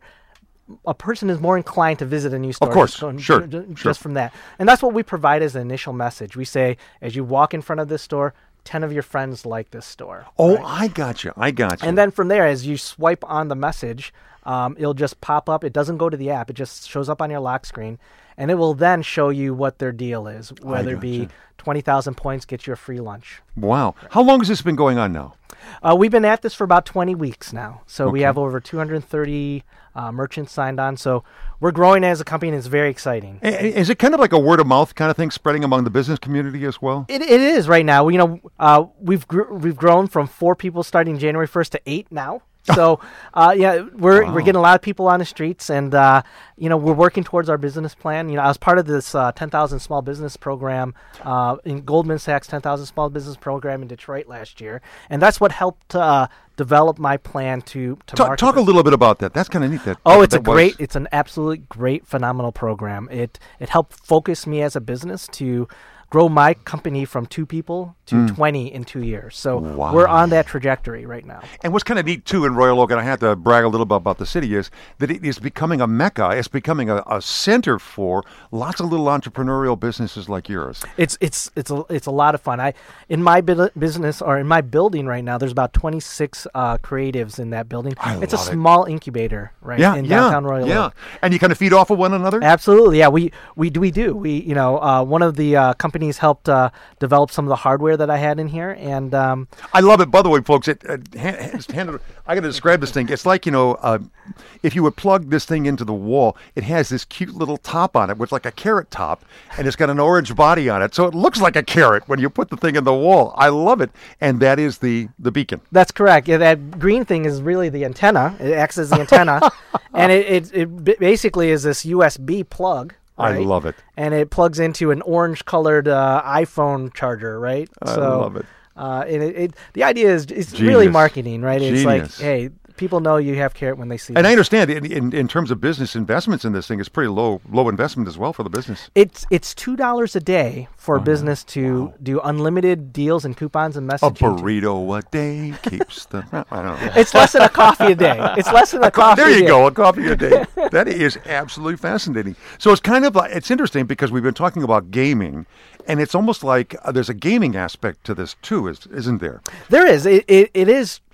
S6: a person is more inclined to visit a new store.
S1: Of course,
S6: just going,
S1: sure,
S6: j- just
S1: sure.
S6: from that. And that's what we provide as an initial message. We say, as you walk in front of this store, ten of your friends like this store.
S1: Oh,
S6: right?
S1: I got you. I got you.
S6: And then from there, as you swipe on the message, um, it'll just pop up. It doesn't go to the app. It just shows up on your lock screen. And it will then show you what their deal is, whether it be twenty thousand points, get you a free lunch.
S1: Wow. How long has this been going on now?
S6: Uh, we've been at this for about twenty weeks now. So
S1: okay.
S6: we have over two hundred thirty uh, merchants signed on. So we're growing as a company, and it's very exciting.
S1: Is it kind of like a word of mouth kind of thing spreading among the business community as well?
S6: It It is right now. You know, uh, we've gr- we've grown from four people starting January first to eight now. So, uh, yeah, we're
S1: wow.
S6: we're getting a lot of people on the streets, and uh, you know, we're working towards our business plan. You know, I was part of this uh, ten thousand small business program uh, in Goldman Sachs ten thousand small business program in Detroit last year, and that's what helped uh, develop my plan to to
S1: talk,
S6: market.
S1: Talk a little bit about that. That's kind of neat. That
S6: oh,
S1: that,
S6: it's
S1: that
S6: a great,
S1: was...
S6: it's an absolutely great, phenomenal program. It it helped focus me as a business to grow my company from two people to mm. twenty in two years. So
S1: wow.
S6: we're on that trajectory right now.
S1: And what's kind of neat, too, in Royal Oak, and I had to brag a little bit about the city, is that it is becoming a mecca. It's becoming a, a center for lots of little entrepreneurial businesses like yours.
S6: It's it's it's a, it's a lot of fun. I in my bu- business or in my building right now, there's about twenty-six uh, creatives in that building.
S1: I
S6: it's a
S1: love
S6: small it. incubator, right?
S1: Yeah,
S6: in
S1: yeah,
S6: downtown Royal
S1: yeah.
S6: Oak.
S1: And you kind of feed off of one another?
S6: Absolutely, yeah. We we do we do. We you know uh, one of the uh, companies helped uh, develop some of the hardware that I had in here, and um,
S1: I love it. By the way, folks, it, uh, hand, hand, I got to describe this thing. It's like, you know, uh, if you would plug this thing into the wall, it has this cute little top on it with like a carrot top, and it's got an orange body on it, so it looks like a carrot when you put the thing in the wall. I love it, and that is the the beacon.
S6: That's correct. Yeah, that green thing is really the antenna. It acts as the antenna, and it, it it basically is this U S B plug. Right?
S1: I love it.
S6: And it plugs into an orange-colored uh, iPhone charger, right?
S1: I
S6: so,
S1: love it.
S6: Uh, and it, it, the idea is it's
S1: Genius.
S6: really marketing, right?
S1: Genius.
S6: It's like, hey, people know you have Carrot when they see.
S1: And
S6: it.
S1: I understand in, in in terms of business investments in this thing, it's pretty low low investment as well for the business.
S6: It's it's two dollars a day for
S1: oh,
S6: a business to
S1: wow.
S6: do unlimited deals and coupons and
S1: A
S6: messaging.
S1: burrito a day keeps the. I don't know.
S6: It's less than a coffee a day. It's less than a,
S1: a co-
S6: coffee.
S1: There you
S6: a day.
S1: go, a coffee a day. That is absolutely fascinating. So it's kind of like, it's interesting because we've been talking about gaming, and it's almost like uh, there's a gaming aspect to this too, is, isn't there?
S6: There is. It, it it is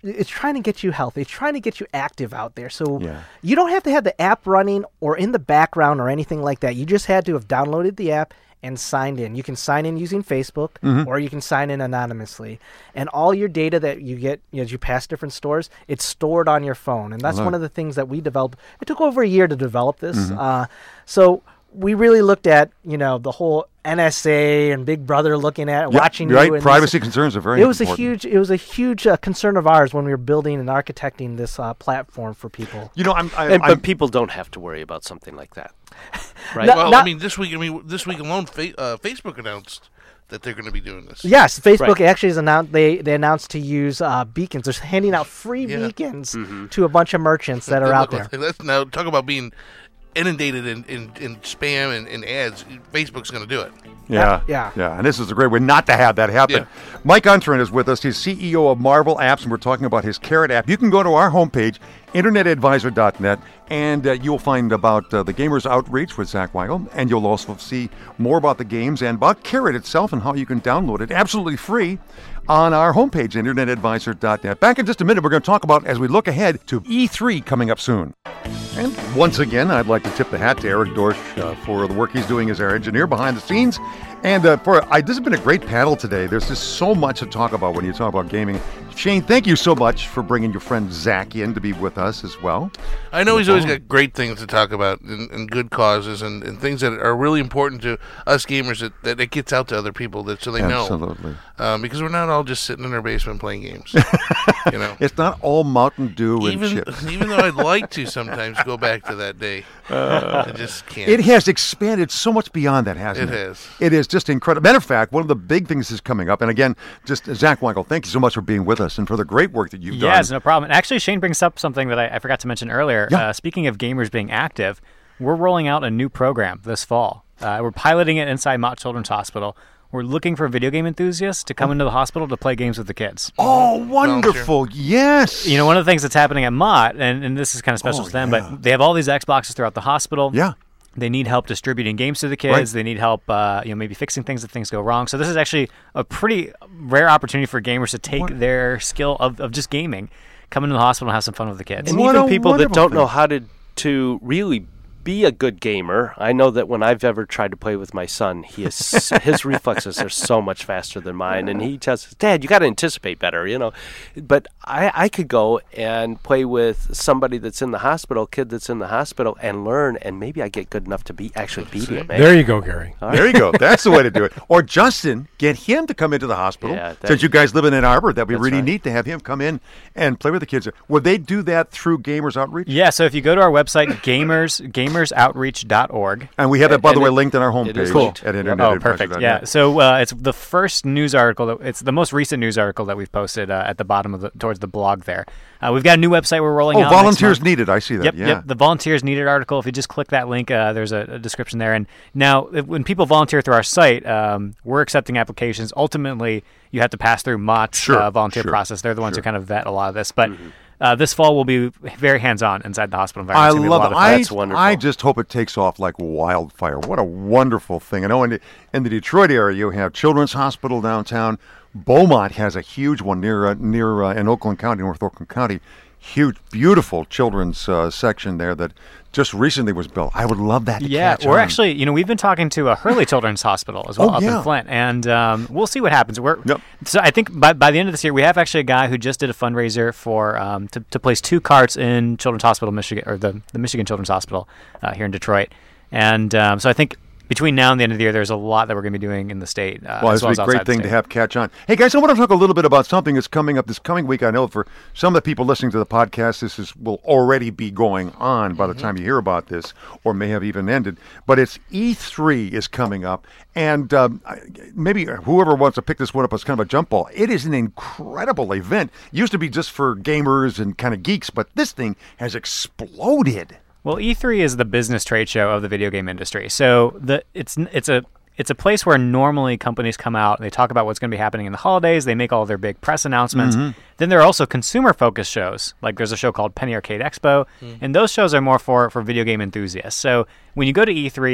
S6: it's trying to get you healthy. It's trying to get you active out there. So
S1: Yeah.
S6: you don't have to have the app running or in the background or anything like that. You just had to have downloaded the app and signed in. You can sign in using Facebook,
S1: Mm-hmm.
S6: or you can sign in anonymously. And all your data that you get as you pass different stores, it's stored on your phone. And that's
S1: love
S6: one
S1: it.
S6: of the things that we developed. It took over a year to develop this.
S1: Mm-hmm.
S6: Uh, so we really looked at, you know, the whole N S A and Big Brother looking at
S1: Yeah,
S6: watching
S1: right.
S6: you. And
S1: Privacy
S6: this-
S1: concerns are very
S6: It was
S1: important.
S6: a huge. It was a huge uh, concern of ours when we were building and architecting this uh, platform for people.
S1: You know, I'm. I,
S4: And,
S1: I'm
S4: but people don't have to worry about something like that, right?
S6: No,
S3: Well,
S6: not-
S3: I mean, this week, I mean, this week alone, fa- uh, Facebook announced that they're going to be doing this.
S6: Yes, Facebook
S4: Right.
S6: actually has announced they, they announced to use uh, beacons. They're handing out free
S3: Yeah.
S6: beacons
S4: Mm-hmm.
S6: to a bunch of merchants that
S3: They
S6: are out
S3: look
S6: there.
S3: like- Let's now talk about being inundated in, in, in spam and, and ads. Facebook's going to do it.
S1: Yeah,
S6: Yeah.
S1: yeah, and this is a great way not to have that happen.
S3: Yeah.
S1: Mike Untran is with us. He's C E O of Marvel Apps, and we're talking about his Carrot app. You can go to our homepage, internet advisor dot net, and uh, you'll find about uh, the Gamers Outreach with Zach Weigel, and you'll also see more about the games and about Carrot itself and how you can download it absolutely free on our homepage, internet advisor dot net. Back in just a minute, we're going to talk about as we look ahead to E three coming up soon. And once again, I'd like to tip the hat to Eric Dorsch uh, for the work he's doing as our engineer behind the scenes. And uh, for I, this has been a great panel today. There's just so much to talk about when you talk about gaming. Shane, thank you so much for bringing your friend Zach in to be with us as well.
S3: I know he's always got great things to talk about and, and good causes and, and things that are really important to us gamers that, that it gets out to other people that so they know.
S1: Absolutely.
S3: Um, because we're not all just sitting in our basement playing games. you know.
S1: It's not all Mountain Dew and
S3: Even
S1: chips.
S3: even though I'd like to sometimes go back to that day, I just can't.
S1: It has expanded so much beyond that, hasn't it?
S3: It has.
S1: It is just incredible. Matter of fact, one of the big things is coming up. And again, just Zach Weigel, thank you so much for being with us and for the great work that you've done.
S7: Yes, no problem. And actually, Shane brings up something that I, I forgot to mention earlier.
S1: Yeah.
S7: Uh, speaking of gamers being active, we're rolling out a new program this fall. Uh, we're piloting it inside Mott Children's Hospital. We're looking for video game enthusiasts to come into the hospital to play games with the kids.
S1: Oh, wonderful. Yes.
S7: You know, one of the things that's happening at Mott, and, and this is kind of special
S1: Oh,
S7: to them,
S1: yeah.
S7: but they have all these Xboxes throughout the hospital.
S1: Yeah.
S7: They need help distributing games to the kids.
S1: Right.
S7: They need help, uh, you know, maybe fixing things if things go wrong. So this is actually a pretty rare opportunity for gamers to take
S1: What?
S7: their skill of, of just gaming, come into the hospital and have some fun with the kids.
S4: And
S1: What
S4: even
S1: a
S4: people that
S1: wonderful
S4: don't
S1: thing.
S4: know how to to really be a good gamer. I know that when I've ever tried to play with my son, he is his reflexes are so much faster than mine, and he tells us, "Dad, you got to anticipate better," you know. But I, I could go and play with somebody that's in the hospital, kid that's in the hospital, and learn, and maybe I get good enough to be actually beat him. eh?
S5: There you go, Gary.
S1: There you go. That's the way to do it. Or Justin, get him to come into the hospital.
S4: Yeah, that-
S1: Since you guys live in Ann Arbor, that'd be
S4: That's
S1: really
S4: right.
S1: neat to have him come in and play with the kids. Would they do that through Gamers Outreach?
S7: Yeah, so if you go to our website, gamers gamers outreach dot org.
S1: And we have that, by
S4: And
S1: the way,
S4: it-
S1: linked on our
S4: it is
S1: homepage
S4: linked.
S1: at
S4: Yep.
S1: internet.
S7: Oh, perfect. Yeah. So uh, it's the first news article. That, it's the most recent news article that we've posted uh, at the bottom of the towards the blog there. Uh, we've got a new website we're rolling
S1: Oh,
S7: out. next
S1: volunteers
S7: month.
S1: needed. I see that.
S7: Yep,
S1: yeah.
S7: yep. The volunteers needed article. If you just click that link, uh, there's a, a description there. And now, if, when people volunteer through our site, um, we're accepting applications. Ultimately, you have to pass through Mott's
S1: Sure,
S7: uh, volunteer
S1: sure,
S7: process. They're the ones
S1: sure.
S7: who kind of vet a lot of this. But uh, this fall, we'll be very hands-on inside the hospital
S1: I
S7: environment. It's gonna be a
S1: love
S7: lot
S1: it.
S7: of fun.
S1: I,
S4: That's wonderful.
S1: I just hope it takes off like wildfire. What a wonderful thing. I know in the, in the Detroit area, you have Children's Hospital downtown. Beaumont has a huge one near uh, near uh, in Oakland County, North Oakland County. Huge, beautiful children's uh, section there that just recently was built. I would love that to
S7: Yeah,
S1: catch
S7: we're
S1: on.
S7: actually, you know, we've been talking to a Hurley Children's Hospital as well
S1: Oh,
S7: up
S1: yeah.
S7: in Flint, and um, we'll see what happens. We're
S1: Yep.
S7: so I think by by the end of this year, we have actually a guy who just did a fundraiser for um, to to place two carts in Children's Hospital, Michigan, or the the Michigan Children's Hospital uh, here in Detroit, and um, so I think. Between now and the end of the year, there's a lot that we're going to be doing in the state. Uh,
S1: Well,
S7: as
S1: it's
S7: well
S1: a
S7: as
S1: great
S7: outside the
S1: thing to
S7: state.
S1: have catch on. Hey, guys, I want to talk a little bit about something that's coming up this coming week. I know for some of the people listening to the podcast, this is will already be going on by the time you hear about this, or may have even ended. But it's E three is coming up, and um, I- maybe whoever wants to pick this one up as kind of a jump ball, it is an incredible event. It used to be just for gamers and kind of geeks, but this thing has exploded.
S7: Well, E three is the business trade show of the video game industry. So the it's it's a it's a place where normally companies come out and they talk about what's going to be happening in the holidays. They make all their big press announcements. Then there are also consumer-focused shows. Like there's a show called Penny Arcade Expo, and those shows are more for, for video game enthusiasts. So when you go to E three,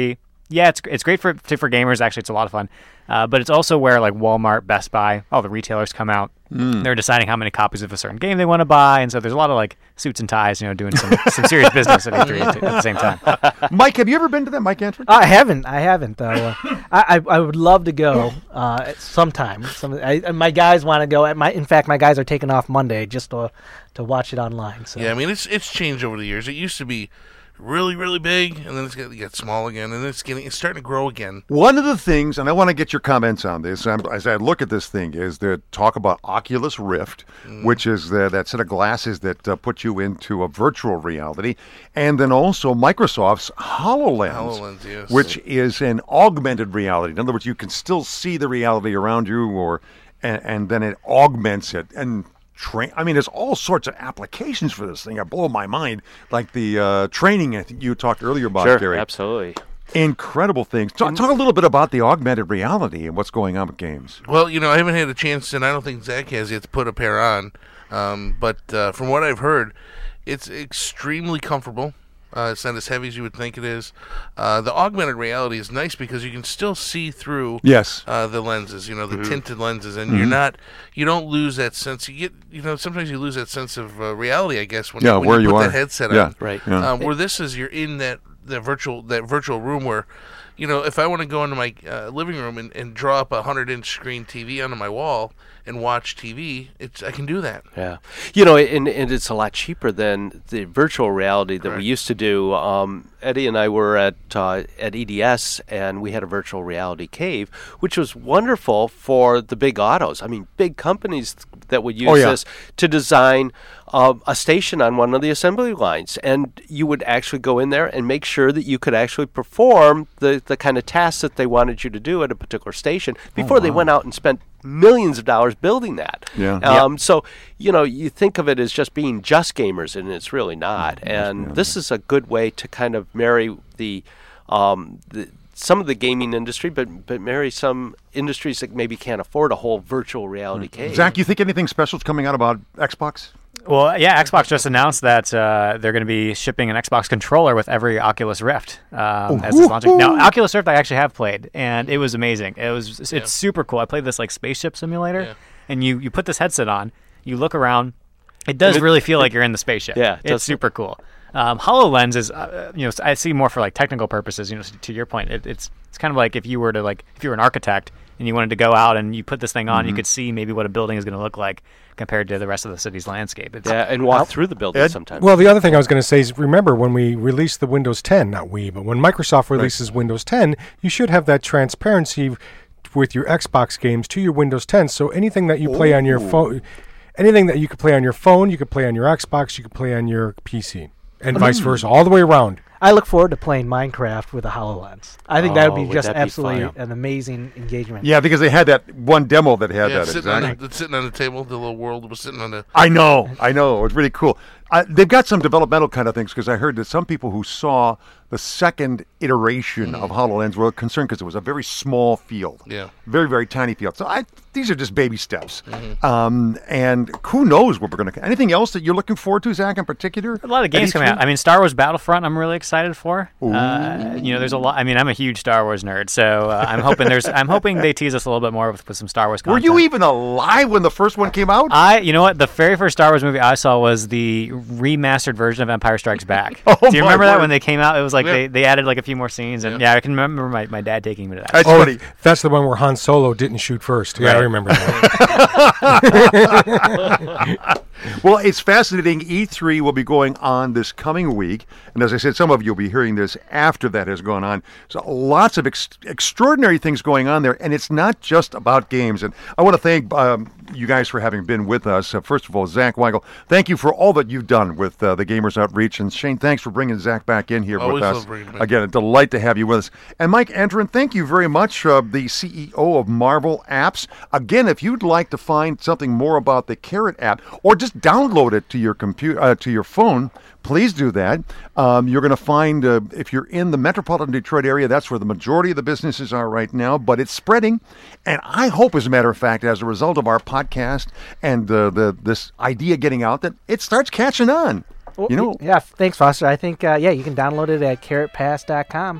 S7: yeah, it's it's great for for gamers. Actually, it's a lot of fun. Uh, but it's also where like Walmart, Best Buy, all the retailers come out. Mm. They're deciding how many copies of a certain game they want to buy, and so there's a lot of like suits and ties, you know, doing some, some serious business at E three at the same time.
S1: Mike, have you ever been to that, Mike Antron?
S6: I haven't. I haven't though. Uh, I, I I would love to go uh, sometime. Some I, my guys want to go. At my in fact, my guys are taking off Monday just to to watch it online. So.
S3: Yeah, I mean it's it's changed over the years. It used to be really, really big, and then it's going to get small again, and then it's getting it's starting to grow again.
S1: One of the things, and I want to get your comments on this, um, as I look at this thing, is the talk about Oculus Rift, mm. which is the, that set of glasses that uh, put you into a virtual reality, and then also Microsoft's HoloLens,
S3: HoloLens yes.
S1: which is an augmented reality. In other words, you can still see the reality around you, or and, and then it augments it. And Train. I mean, there's all sorts of applications for this thing. I blow my mind, like the uh, training I think you talked earlier about,
S4: sure,
S1: Gary.
S4: Absolutely.
S1: Incredible things. Talk, talk a little bit about the augmented reality and what's going on with games.
S3: Well, you know, I haven't had a chance, and I don't think Zach has yet to put a pair on. Um, but uh, from what I've heard, it's extremely comfortable. Uh, it's not as heavy as you would think it is. Uh, the augmented reality is nice because you can still see through
S1: yes.
S3: uh, the lenses, you know, the mm-hmm. tinted lenses, and
S1: mm-hmm.
S3: you're not, you don't lose that sense. You get, you know, sometimes you lose that sense of uh, reality, I guess, when,
S1: yeah,
S3: you, when
S1: where
S3: you
S1: you
S3: put
S1: are.
S3: that headset
S1: yeah.
S3: on.
S4: Right.
S1: Yeah.
S3: Um, where this is, you're in that that virtual that virtual room where, you know, if I want to go into my uh, living room and, and draw up a hundred-inch screen T V onto my wall and watch T V, it's I can do that.
S4: Yeah, you know, and, and it's a lot cheaper than the virtual reality that
S3: Correct.
S4: we used to do. Um, Eddie and I were at uh, at E D S, and we had a virtual reality cave, which was wonderful for the big autos. I mean, big companies that would use
S1: oh, yeah.
S4: this to design uh, a station on one of the assembly lines, and you would actually go in there and make sure that you could actually perform the, the kind of tasks that they wanted you to do at a particular station before oh, wow. they went out and spent millions of dollars building that.
S1: Yeah.
S4: Um, yep. So, you know, you think of it as just being just gamers, and it's really not.
S1: Mm-hmm.
S4: And
S1: yeah.
S4: this is a good way to kind of marry the, um, the some of the gaming industry, but but marry some industries that maybe can't afford a whole virtual reality mm-hmm. cave.
S1: Zach, you think anything special is coming out about Xbox?
S7: Well, yeah, Xbox just announced that uh, they're going to be shipping an Xbox controller with every Oculus Rift um, as it's launching. Now, Oculus Rift I actually have played, and it was amazing. It was it's yeah. super cool. I played this like spaceship simulator, yeah. and you, you put this headset on, you look around. It does it, really feel it, like you're in the spaceship.
S4: Yeah, it
S7: it's super cool. Um, HoloLens is, uh, you know, I see more for like technical purposes. You know, to your point, it, it's it's kind of like if you were to like if you were an architect and you wanted to go out and you put this thing on, mm-hmm. you could see maybe what a building is going to look like compared to the rest of the city's landscape. It's,
S4: yeah, and walk through the building Ed? sometimes.
S5: Well, the other thing I was going to say is, remember when we released the Windows ten, not we, but when Microsoft releases right. Windows ten, you should have that transparency with your Xbox games to your Windows ten. So anything that you play Ooh. on your phone, anything that you could play on your phone, you could play on your Xbox, you could play on your P C, and mm. vice versa, all the way around.
S6: I look forward to playing Minecraft with a HoloLens. I think
S4: oh,
S6: that would be
S4: would
S6: just
S4: be
S6: absolutely
S4: fun?
S6: an amazing engagement.
S1: Yeah, because they had that one demo that had
S3: yeah,
S1: that.
S3: Sitting
S1: exactly.
S3: on the, sitting on the table, the little world was sitting on the...
S1: I know, I know. It was really cool. Uh, they've got some developmental kind of things, because I heard that some people who saw the second iteration mm. of HoloLens were concerned because it was a very small field.
S3: Yeah.
S1: Very, very tiny field. So I, these are just baby steps.
S3: Mm-hmm.
S1: Um, and who knows what we're going to... Anything else that you're looking forward to, Zach, in particular?
S7: A lot of games coming out. I mean, Star Wars Battlefront I'm really excited for. Uh, you know, there's a lot... I mean, I'm a huge Star Wars nerd, so uh, I'm hoping there's... I'm hoping they tease us a little bit more with, with some Star Wars content.
S1: Were you even alive when the first one came out?
S7: I... You know what? The very first Star Wars movie I saw was the remastered version of Empire Strikes Back.
S1: oh,
S7: Do you remember that
S1: word.
S7: when they came out? It was like
S3: yeah.
S7: they, they added like a few more scenes, and yeah, yeah I can remember my, my dad taking me to that.
S1: That's
S5: oh,
S1: funny.
S5: That's the one where Han Solo didn't shoot first. Yeah,
S7: right.
S5: I remember that.
S1: Well, it's fascinating. E three will be going on this coming week. And as I said, some of you will be hearing this after that has gone on. So lots of ex- extraordinary things going on there. And it's not just about games. And I want to thank um, you guys for having been with us. Uh, first of all, Zach Weigel, thank you for all that you've done with uh, the Gamers Outreach. And Shane, thanks for bringing Zach back in here
S3: Always
S1: with
S3: love
S1: us.
S3: bringing him in.
S1: Again, a delight to have you with us. And Mike Antron, thank you very much, uh, the C E O of Marvel Apps. Again, if you'd like to find something more about the Carrot app, or just download it to your computer, uh, to your phone, please do that. Um, you're going to find, uh, if you're in the metropolitan Detroit area, that's where the majority of the businesses are right now, but it's spreading. And I hope, as a matter of fact, as a result of our podcast and uh, the this idea getting out, that it starts catching on.
S6: Well,
S1: you know,
S6: yeah. Thanks, Foster. I think uh, yeah, you can download it at carrot pass dot com.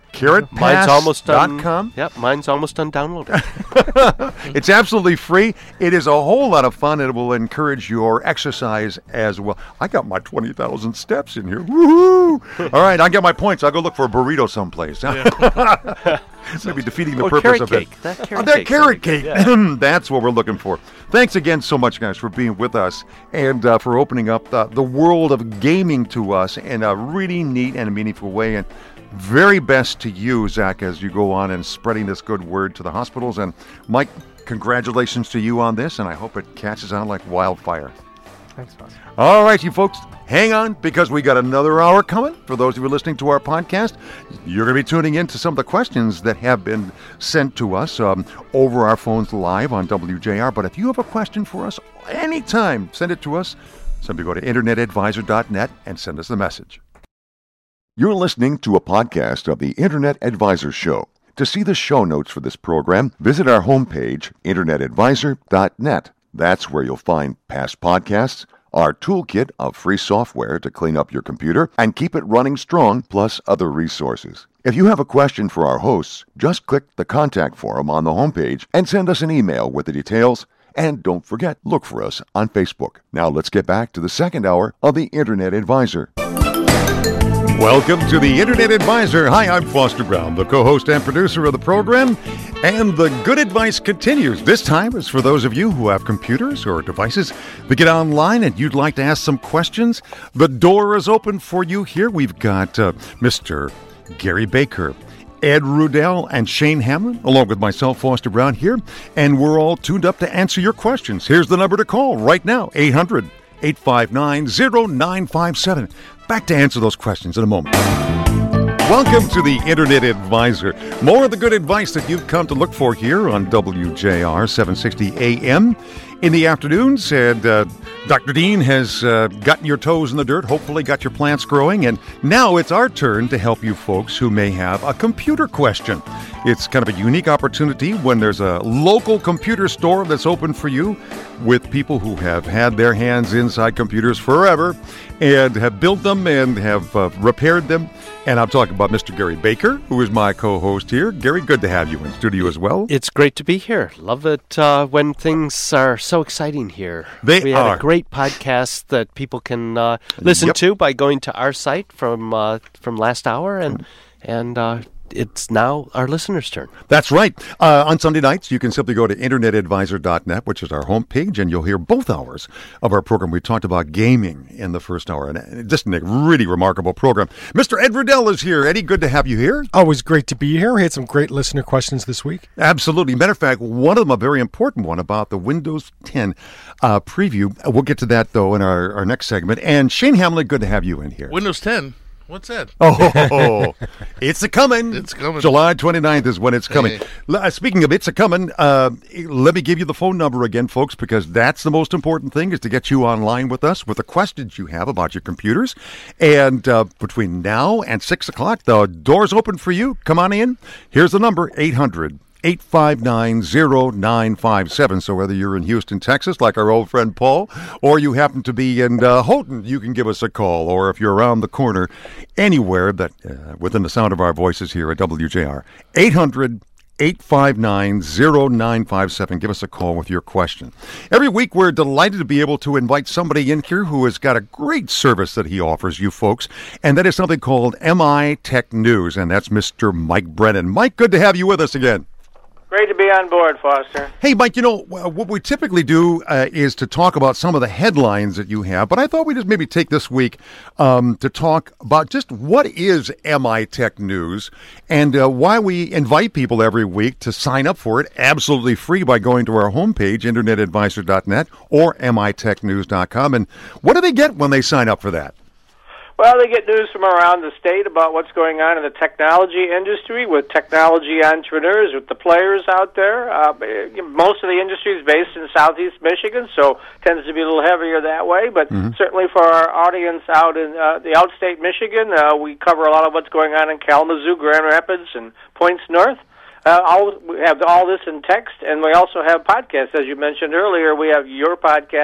S1: carrot
S4: Mine's almost done.
S1: Dot com.
S4: Yep, mine's almost done downloading.
S1: It's absolutely free. It is a whole lot of fun. It will encourage your exercise as well. I got my twenty thousand steps in here. Woohoo! All right, I got my points. I'll go look for a burrito someplace. Yeah. Maybe defeating the
S4: oh,
S1: purpose of
S4: cake.
S1: it.
S4: That carrot
S1: oh, that
S4: cake.
S1: carrot cake. Yeah. That's what we're looking for. Thanks again so much, guys, for being with us and uh, for opening up the, the world of gaming to us in a really neat and meaningful way. And very best to you, Zach, as you go on and spreading this good word to the hospitals. And Mike, congratulations to you on this, and I hope it catches on like wildfire.
S6: Thanks, boss.
S1: All right, you folks, hang on, because we got another hour coming. For those of you listening to our podcast, you're going to be tuning in to some of the questions that have been sent to us um, over our phones live on W J R. But if you have a question for us anytime, send it to us. Simply go to internet advisor dot net and send us the message.
S8: You're listening to a podcast of the Internet Advisor Show. To see the show notes for this program, visit our homepage, internet advisor dot net. That's where you'll find past podcasts, our toolkit of free software to clean up your computer and keep it running strong, plus other resources. If you have a question for our hosts, just click the contact form on the homepage and send us an email with the details. And don't forget, look for us on Facebook. Now let's get back to the second hour of the Internet Advisor.
S1: Welcome to the Internet Advisor. Hi, I'm Foster Brown, the co-host and producer of the program. And the good advice continues. This time is for those of you who have computers or devices that get online and you'd like to ask some questions. The door is open for you here. We've got uh, Mister Gary Baker, Ed Rudell, and Shane Hamlin, along with myself, Foster Brown, here. And we're all tuned up to answer your questions. Here's the number to call right now, eight hundred, eight five nine, zero nine five seven. Back to answer those questions in a moment. Welcome to the Internet Advisor. More of the good advice that you've come to look for here on W J R seven sixty A M in the afternoons. And uh, Doctor Dean has uh, gotten your toes in the dirt, hopefully got your plants growing. And now it's our turn to help you folks who may have a computer question. It's kind of a unique opportunity when there's a local computer store that's open for you with people who have had their hands inside computers forever and have built them and have uh, repaired them. And I'm talking about Mister Gary Baker, who is my co-host here. Gary, good to have you in studio as well.
S4: It's great to be here. Love it uh, when things are so exciting here.
S1: They
S4: we
S1: are.
S4: had a great podcast that people can uh, listen
S1: Yep.
S4: to by going to our site from uh, from last hour, and and uh, it's now our listeners' turn.
S1: That's right. Uh, on Sunday nights, you can simply go to internet advisor dot net, which is our homepage, and you'll hear both hours of our program. We talked about gaming in the first hour, and just a really remarkable program. Mister Ed Rudell is here. Eddie, good to have you here.
S5: Always great to be here. We had some great listener questions this week.
S1: Absolutely. Matter of fact, one of them, a very important one about the Windows ten uh, preview. We'll get to that, though, in our, our next segment. And Shane Hamlin, good to have you in here.
S3: Windows ten. What's that?
S1: Oh, it's a coming.
S3: It's coming.
S1: July twenty-ninth is when it's coming.
S3: Hey.
S1: Uh, speaking of it's a coming, uh, let me give you the phone number again, folks, because that's the most important thing, is to get you online with us with the questions you have about your computers. And uh, between now and six o'clock, the door's open for you. Come on in. Here's the number, eight hundred, eight five nine, zero nine five seven. So whether you're in Houston, Texas, like our old friend Paul, or you happen to be in uh, Houghton, you can give us a call. Or if you're around the corner, anywhere that uh, within the sound of our voices here at W J R, eight hundred, eight five nine, zero nine five seven. Give us a call with your question. Every week, we're delighted to be able to invite somebody in here who has got a great service that he offers you folks, and that is something called M I Tech News, and that's Mister Mike Brennan. Mike, good to have you with us again.
S9: Great to be on board, Foster.
S1: Hey, Mike, you know, what we typically do uh, is to talk about some of the headlines that you have, but I thought we'd just maybe take this week um, to talk about just what is M I Tech News and uh, why we invite people every week to sign up for it absolutely free by going to our homepage, internet advisor dot net or M I tech news dot com. And what do they get when they sign up for that?
S9: Well, they get news from around the state about what's going on in the technology industry with technology entrepreneurs, with the players out there. Uh, most of the industry is based in southeast Michigan, so tends to be a little heavier that way. But mm-hmm. certainly for our audience out in uh, the outstate Michigan, uh, we cover a lot of what's going on in Kalamazoo, Grand Rapids, and points north. Uh, all, we have all this in text, and we also have podcasts. As you mentioned earlier, we have your podcast,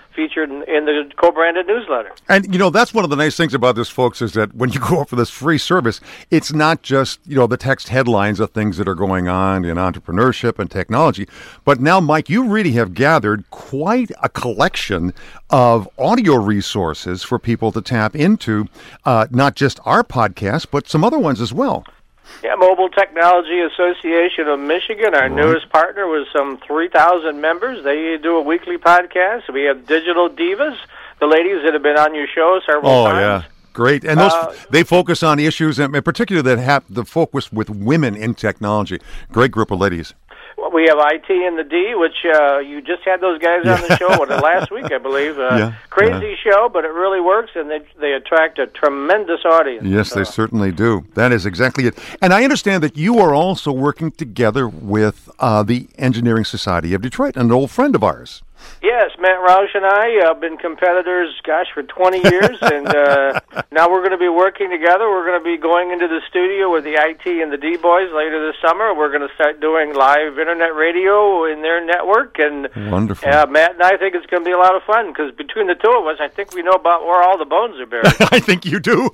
S9: featured in, in the co-branded newsletter.
S8: And, you know, that's one of the nice things about this, folks, is that when you go for this free service, it's not just, you know, the text headlines of things that are going on in entrepreneurship and technology. But now, Mike, you really have gathered quite a collection of audio resources for people to tap into, uh, not just our podcast, but some other ones as well.
S9: Yeah, Mobile Technology Association of Michigan, our right. newest partner with some three thousand members. They do a weekly podcast. We have Digital Divas, the ladies that have been on your show several
S8: oh,
S9: times.
S8: Oh, yeah. Great. And those
S9: uh,
S8: they focus on issues, in particular, that have the focus with women in technology. Great group of ladies.
S9: Well, we have I T and the D, which uh, you just had those guys on the show what, last week, I believe. Uh,
S8: yeah,
S9: crazy
S8: yeah.
S9: show, but it really works, and they they attract a tremendous audience.
S8: Yes,
S9: so.
S8: they certainly do. That is exactly it. And I understand that you are also working together with uh, the Engineering Society of Detroit, an old friend of ours.
S9: Yes, Matt Roush and I have uh, been competitors, gosh, for twenty years, and uh, now we're going to be working together. We're going to be going into the studio with the I T and the D boys later this summer. We're going to start doing live internet radio in their network, and
S8: wonderful.
S9: Uh, Matt and I think it's going to be a lot of fun, because between the two of us, I think we know about where all the bones are buried.
S8: I think you do.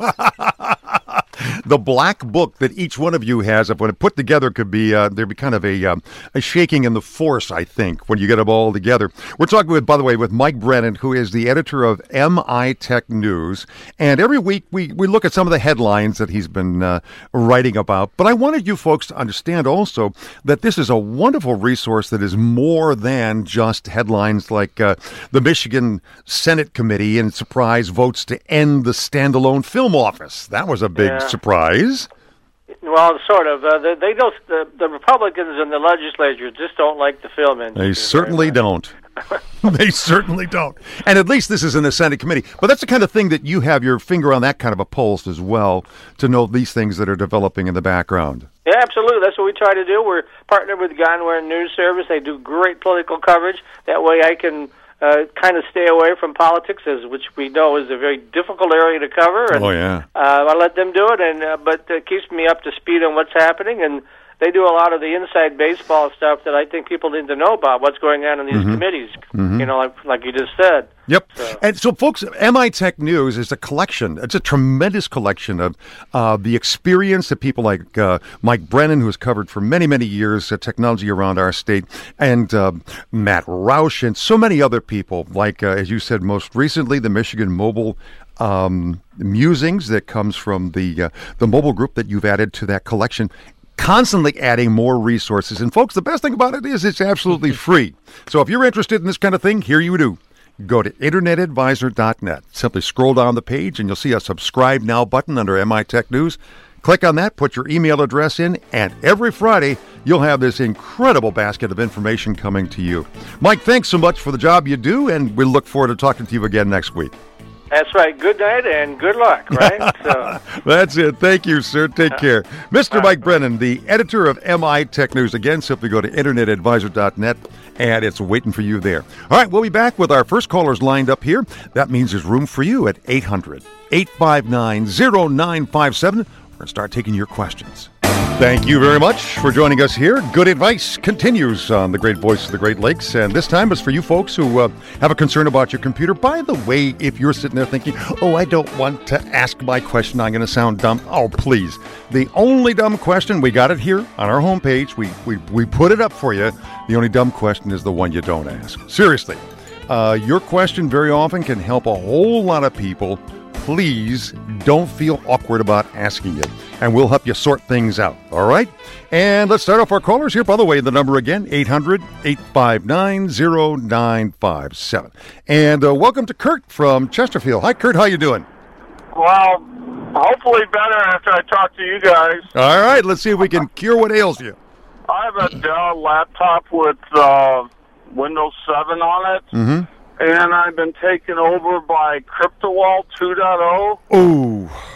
S8: The black book that each one of you has, when it put together, could be uh, there'd be kind of a, um, a shaking in the force, I think, when you get them all together. We're talking with, by the way, with Mike Brennan, who is the editor of M I Tech News, and every week we, we look at some of the headlines that he's been uh, writing about. But I wanted you folks to understand also that this is a wonderful resource that is more than just headlines like uh, the Michigan Senate Committee and surprise votes to end the standalone film office. That was a big
S9: yeah.
S8: surprise.
S9: Well, sort of. Uh, they, they don't. The, the Republicans in the legislature just don't like the film industry.
S8: They certainly don't. They certainly don't. And at least this is in the Senate committee. But that's the kind of thing that you have your finger on that kind of a pulse as well, to know these things that are developing in the background.
S9: Yeah, absolutely. That's what we try to do. We're partnered with Gonware News Service. They do great political coverage. That way I can uh, kind of stay away from politics, as which we know is a very difficult area to cover. And,
S8: oh, yeah.
S9: Uh, I let them do it, and uh, but it keeps me up to speed on what's happening, and they do a lot of the inside baseball stuff that I think people need to know about, what's going on in these mm-hmm. committees, mm-hmm. you know, like, like you just said.
S8: Yep.
S9: So.
S8: And so, folks, M I Tech News is a collection. It's a tremendous collection of uh, the experience that people like uh, Mike Brennan, who has covered for many, many years uh, technology around our state, and uh, Matt Roush, and so many other people, like, uh, as you said, most recently, the Michigan Mobile um, Musings that comes from the uh, the mobile group that you've added to that collection. Constantly adding more resources. And folks, the best thing about it is it's absolutely free. So if you're interested in this kind of thing, here you do. Go to internet advisor dot net. Simply scroll down the page and you'll see a subscribe now button under M I Tech News. Click on that, put your email address in, and every Friday you'll have this incredible basket of information coming to you. Mike, thanks so much for the job you do, and we look forward to talking to you again next week.
S9: That's right. Good night and good luck, right? So.
S8: That's it. Thank you, sir. Take care. Mister Mike Brennan, the editor of M I Tech News. Again, simply go to internet advisor dot net, and it's waiting for you there. All right, we'll be back with our first callers lined up here. That means there's room for you at eight hundred, eight five nine, oh nine five seven. We're going to start taking your questions. Thank you very much for joining us here. Good Advice continues on the Great Voice of the Great Lakes, and this time is for you folks who uh, have a concern about your computer. By the way, if you're sitting there thinking, oh, I don't want to ask my question, I'm going to sound dumb. Oh, please. The only dumb question, we got it here on our homepage. We, we, we put it up for you. The only dumb question is the one you don't ask. Seriously. Uh, your question very often can help a whole lot of people. Please don't feel awkward about asking it, and we'll help you sort things out, all right? And let's start off our callers here. By the way, the number again, eight hundred, eight five nine, oh nine five seven. And uh, welcome to Kurt from Chesterfield. Hi, Kurt. How you doing?
S10: Well, hopefully better after I talk to you guys.
S8: All right, let's see if we can cure what ails you.
S10: I have a Dell laptop with uh, Windows seven on it.
S8: Mm-hmm.
S10: And I've been taken over by CryptoWall two point oh.
S8: Oh.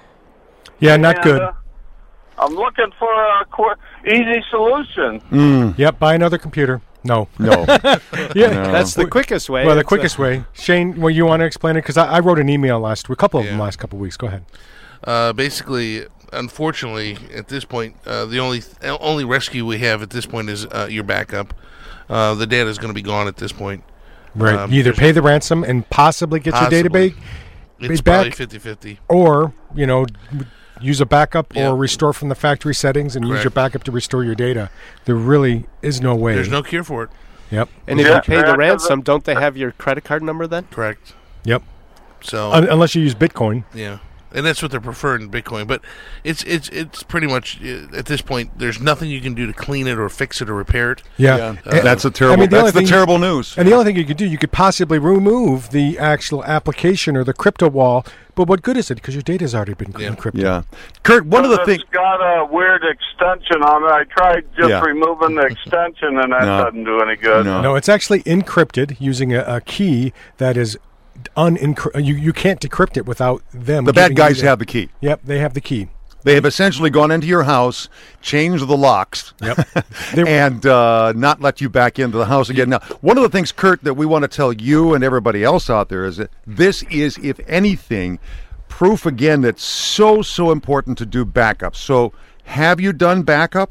S5: Yeah, not good.
S10: Uh, I'm looking for a qu- easy solution.
S5: Mm. Yep, buy another computer. No.
S8: No.
S4: yeah, no. That's the quickest way.
S5: Well, the
S4: it's
S5: quickest
S4: a-
S5: way. Shane, well, you want to explain it? Because I, I wrote an email last week, a couple of yeah. them last couple of weeks. Go ahead.
S3: Uh, basically, unfortunately, at this point, uh, the only th- only rescue we have at this point is uh, your backup. Uh, the data is going to be gone at this point.
S5: Right.
S3: Um,
S5: you either pay the ransom and possibly get
S3: possibly.
S5: your data ba-
S3: It's
S5: back,
S3: probably fifty-fifty.
S5: Or, you know, use a backup
S3: Yeah.
S5: or restore from the factory settings and
S3: Correct.
S5: use your backup to restore your data. There really is no way.
S3: There's no cure for it.
S5: Yep.
S4: And if
S10: Yeah,
S4: you pay the
S10: that's-
S4: ransom, don't they have your credit card number then?
S3: Correct.
S5: Yep.
S3: So
S5: Un- unless you use Bitcoin.
S3: yeah, and that's what they're preferring Bitcoin. But it's it's it's pretty much uh, at this point. There's nothing you can do to clean it or fix it or repair it.
S5: Yeah.
S8: Yeah.
S5: And-
S8: that's a terrible.
S5: I mean, the
S8: that's
S5: only
S8: the
S5: thing-
S8: terrible news.
S5: And the only thing you could do, you could possibly remove the actual application or the crypto wall. But what good is it? Because your data has already been
S3: Yeah.
S5: encrypted.
S8: Yeah, Kurt. One of the
S10: It's
S8: things.
S10: got a weird extension on it. I tried just
S8: Yeah.
S10: removing the extension, and that
S8: No.
S10: doesn't do any good.
S8: No.
S5: No, it's actually encrypted using a, a key that is unencrypted. You, you can't decrypt it without them.
S8: The bad
S5: giving you
S8: guys
S5: the-
S8: have the key.
S5: Yep, they have the key.
S8: They have essentially gone into your house, changed the locks,
S5: Yep. They're-
S8: and uh, not let you back into the house again. Now, one of the things, Kurt, that we want to tell you and everybody else out there is that this is, if anything, proof again that's so, so important to do backups. So, have you done backup?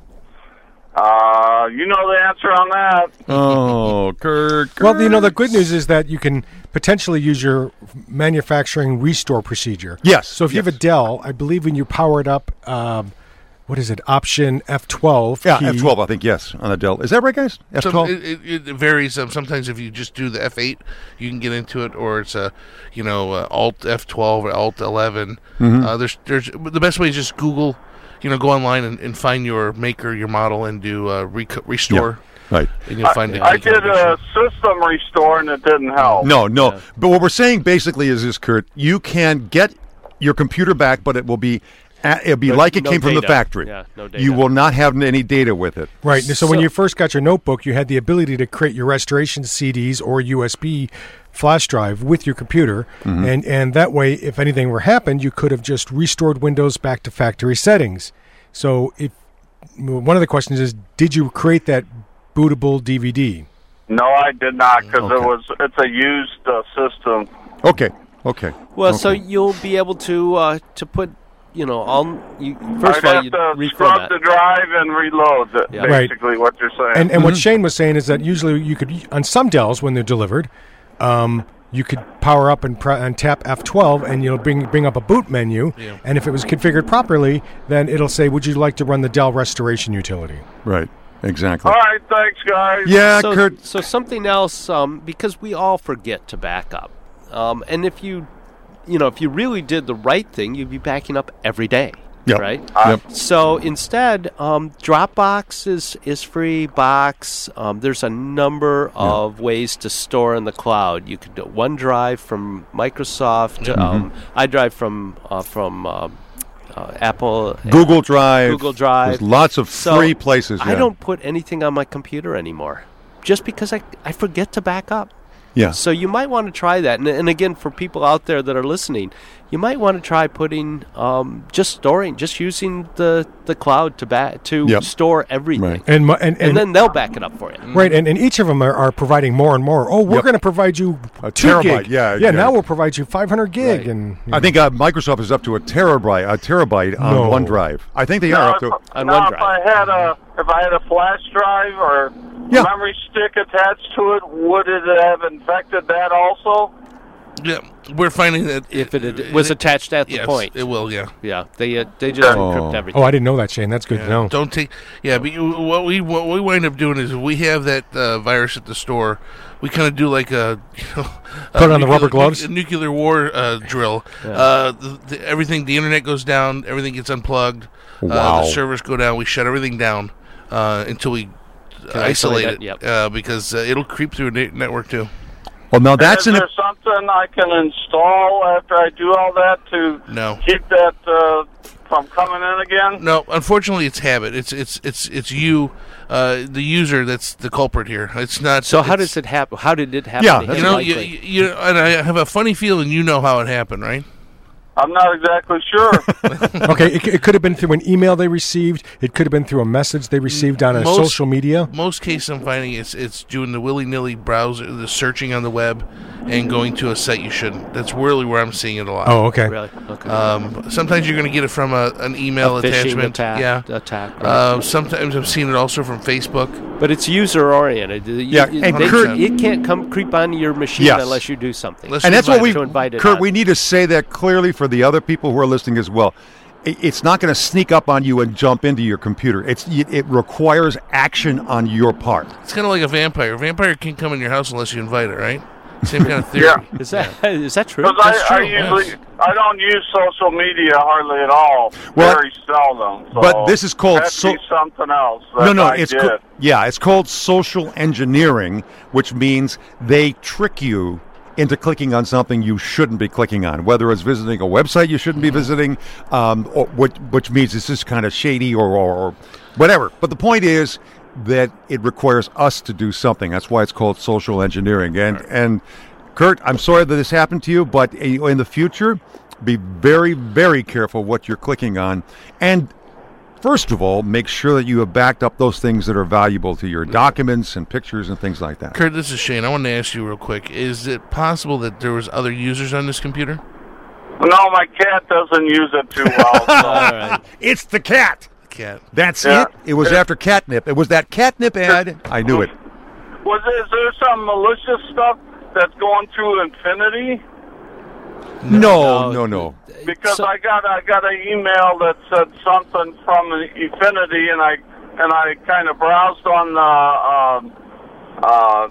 S10: Uh, you know the answer on that.
S8: Oh, Kurt. Kurt.
S5: Well, you know, the good news is that you can potentially use your manufacturing restore procedure.
S8: Yes,
S5: So if you have
S8: yes.
S5: a Dell, I believe when you power it up, um, what is it, option F twelve
S8: Yeah,
S5: key.
S8: F twelve, I think, yes, on a Dell. Is that right, guys? F
S3: So
S8: twelve?
S3: it, it, it varies. Um, sometimes if you just do the F eight, you can get into it, or it's a, you know, uh, Alt F twelve or Alt eleven.
S8: Mm-hmm.
S3: Uh, there's, there's the best way is just Google, you know, go online and, and find your maker, your model, and do uh, rec- restore.
S8: Right.
S3: And you'll find it.
S10: I did a system restore, and it didn't help.
S8: No, no. But what we're saying basically is this, Kurt. You can get your computer back, but it will be a- it'll be
S4: No-
S8: like it
S4: no
S8: came from the
S4: data.
S8: factory.
S4: Yeah, no data.
S8: You will not have any data with it.
S5: Right. So, when
S4: So-
S5: you first got your notebook, you had the ability to create your restoration C Ds or U S B flash drive with your computer,
S8: Mm-hmm.
S5: and and that way, if anything were happened, you could have just restored Windows back to factory settings. So, if one of the questions is, did you create that bootable D V D?
S10: No, I did not, because
S8: Okay.
S10: it was it's a used uh, system.
S8: Okay. Okay.
S4: Well, so
S8: Okay.
S4: you'll be able to uh, to put, you know, all you first
S10: I'd
S4: of all
S10: have
S4: you
S10: to scrub
S4: reformat.
S10: the drive and reload it,
S4: Yeah.
S5: Right.
S10: basically what you're saying.
S5: And and
S8: Mm-hmm.
S5: what Shane was saying is that usually you could, on some Dells when they're delivered, um, you could power up and, pr- and tap F twelve, and you'll bring bring up a boot menu.
S3: Yeah.
S5: And if it was configured properly, then it'll say, "Would you like to run the Dell restoration utility?"
S8: Right. Exactly.
S10: All right, thanks, guys.
S8: Yeah,
S4: so,
S8: Kurt.
S4: so something else, um, because we all forget to back up, um, and if you, you know, if you really did the right thing, you'd be backing up every day,
S8: Yep.
S4: right?
S8: Yep.
S4: So instead, um, Dropbox is is free. Box. Um, there's a number of ways to store in the cloud. You could do OneDrive from Microsoft.
S8: Mm-hmm.
S4: Um, iDrive from uh, from uh, uh, Apple.
S8: Google Drive.
S4: Google Drive.
S8: There's lots of
S4: So,
S8: free places.
S4: I
S8: yeah.
S4: don't put anything on my computer anymore, just because I, I forget to back up.
S8: Yeah.
S4: So you might want to try that. And, and again, for people out there that are listening, you might want to try putting um, just storing, just using the, the cloud to ba- to
S8: Yep.
S4: store everything,
S8: Right.
S5: And mu- and,
S4: and,
S5: and,
S4: then they'll back it up for you.
S5: right, and, and each of them are, are providing more and more. Oh, we're
S8: Yep.
S5: going to provide you
S8: A
S5: two
S8: terabyte,
S5: gig.
S8: yeah,
S5: yeah.
S8: yeah.
S5: Now we'll provide you five hundred gig,
S4: Right.
S5: and
S8: I think uh, Microsoft is up to a terabyte, a terabyte on
S5: No.
S8: OneDrive. I think they
S10: Now,
S8: are up
S10: if,
S8: to.
S4: On
S10: now if
S4: OneDrive.
S10: I had a if I had a flash drive or
S8: Yeah.
S10: memory stick attached to it, would it have infected that also?
S3: Yeah, we're finding that
S4: If it had- was attached at the
S3: yes,
S4: point.
S3: it will. Yeah.
S4: Yeah, they uh, they just
S8: Oh.
S4: encrypt everything.
S5: oh, I didn't know that, Shane. That's good to
S3: Yeah,
S5: know.
S3: Don't take. Yeah, but you, what we what we wind up doing is we have that uh, virus at the store. We kind of do like a, you know, a
S5: Put on the
S3: nuclear-
S5: rubber gloves?
S3: nu- nuclear war uh, drill. Uh, the, the, everything, the internet goes down. Everything gets unplugged. Uh,
S8: Wow.
S3: the servers go down. We shut everything down uh, until we uh, isolate
S4: isolate
S3: it.
S4: it, yep.
S3: Uh, because uh, it'll creep through a na- network too.
S8: Well, now that's
S10: Is
S8: an.
S10: there something I can install after I do all that to
S3: No.
S10: keep that uh, from coming in again?
S3: No, unfortunately, it's habit. It's it's it's it's you, uh, the user, that's the culprit here. It's not.
S4: So how
S3: it's-
S4: does it happen? How did it happen?
S8: Yeah,
S4: to
S8: that's
S3: You
S4: him
S3: know, you,
S4: likely?
S3: you, you and I have a funny feeling you know how it happened, right?
S10: I'm not exactly sure.
S5: Okay, it, c- it could have been through an email they received. It could have been through a message they received on a
S3: Most-
S5: social media.
S3: Most cases I'm finding it's it's doing the willy nilly browser, the searching on the web, and going to a site you shouldn't. That's really where I'm seeing it a lot.
S5: Oh, okay.
S4: Really? Okay.
S3: Um, sometimes you're going to get it from a, an email
S4: A phishing
S3: attachment.
S4: attack,
S3: Yeah.
S4: attack. Right?
S3: Uh, sometimes I'm seeing it also from Facebook.
S4: But it's user oriented.
S11: Yeah,
S4: you,
S11: and
S4: they,
S11: Kurt,
S4: it can't come creep onto your machine
S11: yes.
S4: unless you do something.
S11: Unless and that's what we,
S4: Kurt.
S11: On. We need to say that clearly for the other people who are listening as well. It, it's not going to sneak up on you and jump into your computer. It's it, it requires action on your part.
S3: It's kind of like a vampire. A vampire can't come in your house unless you invite it, right? Same kind of theory.
S10: Yeah.
S4: Is that yeah. is that true?
S10: Because I, I usually yes. I don't use social media hardly at all. Well, very seldom. So
S11: but this is called
S10: so, something else.
S11: No, no,
S10: I
S11: it's
S10: did.
S11: co- yeah, it's called social engineering, which means they trick you into clicking on something you shouldn't be clicking on, whether it's visiting a website you shouldn't be visiting, um, or, which, which means it's just kind of shady or, or, or whatever. But the point is that it requires us to do something. That's why it's called social engineering. And, and Kurt, I'm sorry that this happened to you, but in the future, be very, very careful what you're clicking on. And first of all, make sure that you have backed up those things that are valuable to your documents and pictures and things like that.
S3: Kurt, this is Shane. I want to ask you real quick. Is it possible that there was other users on this computer?
S10: No, my cat doesn't use it too well. So.
S11: All right. It's the cat.
S3: Cat.
S11: That's
S10: yeah.
S11: it. It was after catnip. It was that catnip ad. I knew it.
S10: Was there, is there some malicious stuff that's going through Infinity?
S11: No, no, no.
S10: Because
S4: so,
S10: I got I got an email that said something from Infinity, and I and I kind of browsed on the uh, uh,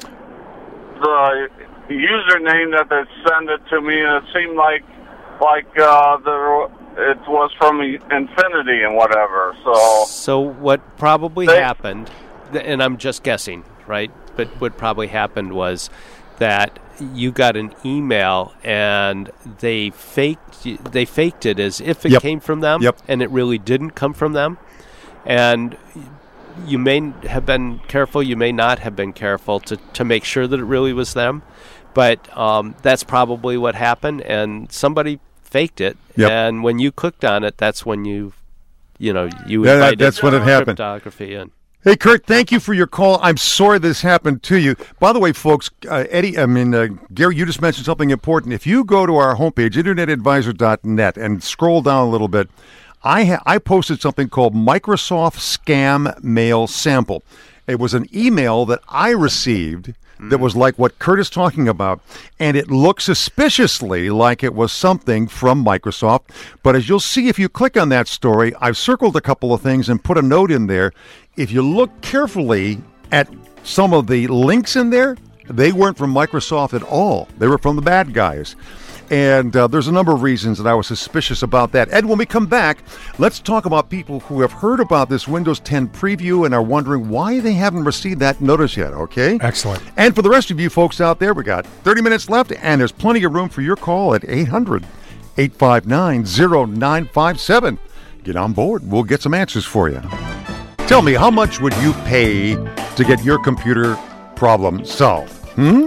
S10: the username that they sent it to me, and it seemed like like uh, the. It was from Infinity and whatever. So,
S4: so what probably
S10: they,
S4: happened, and I'm just guessing, right? But what probably happened was that you got an email and they faked they faked it as if it
S11: yep.
S4: came from them,
S11: yep.
S4: and it really didn't come from them. And you may have been careful, you may not have been careful to, to make sure that it really was them. But um, that's probably what happened, and somebody faked it,
S11: yep.
S4: and when you clicked on it, that's when you, you know, you
S11: yeah,
S4: invited
S11: that's when it happened.
S4: Cryptography in.
S11: Hey, Kurt, thank you for your call. I'm sorry this happened to you. By the way, folks, uh, Eddie, I mean, uh, Gary, you just mentioned something important. If you go to our homepage, internet advisor dot net, and scroll down a little bit, I ha- I posted something called Microsoft Scam Mail Sample. It was an email that I received that was like what Kurt is talking about, and it looked suspiciously like it was something from Microsoft. But as you'll see if you click on that story, I've circled a couple of things and put a note in there. If you look carefully at some of the links in there, they weren't from Microsoft at all. They were from the bad guys. And uh, there's a number of reasons that I was suspicious about that. Ed, when we come back, let's talk about people who have heard about this Windows ten preview and are wondering why they haven't received that notice yet, okay?
S5: Excellent.
S11: And for the rest of you folks out there, we got thirty minutes left, and there's plenty of room for your call at eight hundred, eight five nine, oh nine five seven. Get on board. We'll get some answers for you. Tell me, how much would you pay to get your computer problem solved? Hmm?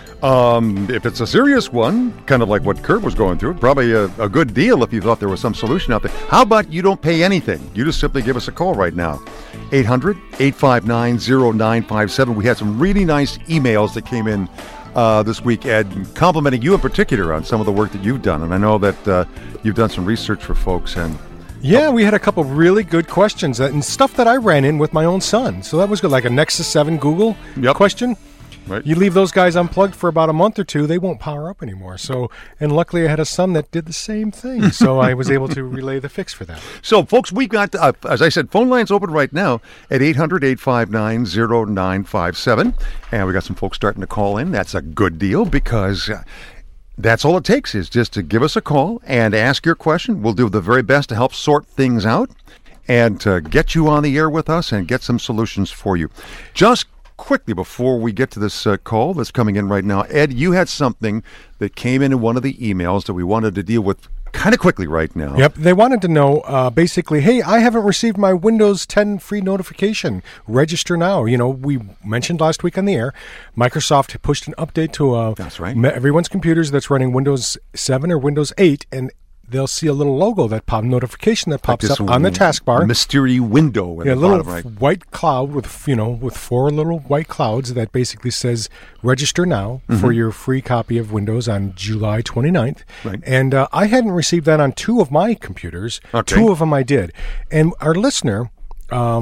S11: Um, if it's a serious one, kind of like what Kurt was going through, probably a, a good deal if you thought there was some solution out there. How about you don't pay anything? You just simply give us a call right now. eight hundred, eight five nine, oh nine five seven. We had some really nice emails that came in uh, this week, Ed, complimenting you in particular on some of the work that you've done. And I know that uh, you've done some research for folks. And
S5: yeah, we had a couple really good questions that, and stuff that I ran in with my own son. So that was good, like a Nexus seven Google
S11: yep.
S5: question.
S11: Right.
S5: You leave those guys unplugged for about a month or two, they won't power up anymore. So, and luckily I had a son that did the same thing, so I was able to relay the fix for that.
S11: So, folks, we've got, uh, as I said, phone lines open right now at eight hundred, eight five nine, oh nine five seven. And we got some folks starting to call in. That's a good deal because uh, that's all it takes is just to give us a call and ask your question. We'll do the very best to help sort things out and to get you on the air with us and get some solutions for you. Just quickly before we get to this uh, call that's coming in right now, Ed, you had something that came in in one of the emails that we wanted to deal with kind of quickly right now.
S5: Yep, they wanted to know uh, basically, hey, I haven't received my Windows ten free notification. Register now. You know, we mentioned last week on the air, Microsoft pushed an update to uh,
S11: that's right.
S5: everyone's computers that's running Windows seven or Windows eight, and they'll see a little logo that pop notification that pops like up on the taskbar.
S11: Mystery window.
S5: Yeah, a little bottom, right? White cloud with you know with four little white clouds that basically says register now mm-hmm. for your free copy of Windows on July twenty-ninth.
S11: Right.
S5: And uh, I hadn't received that on two of my computers.
S11: Okay.
S5: Two of them I did. And our listener, um,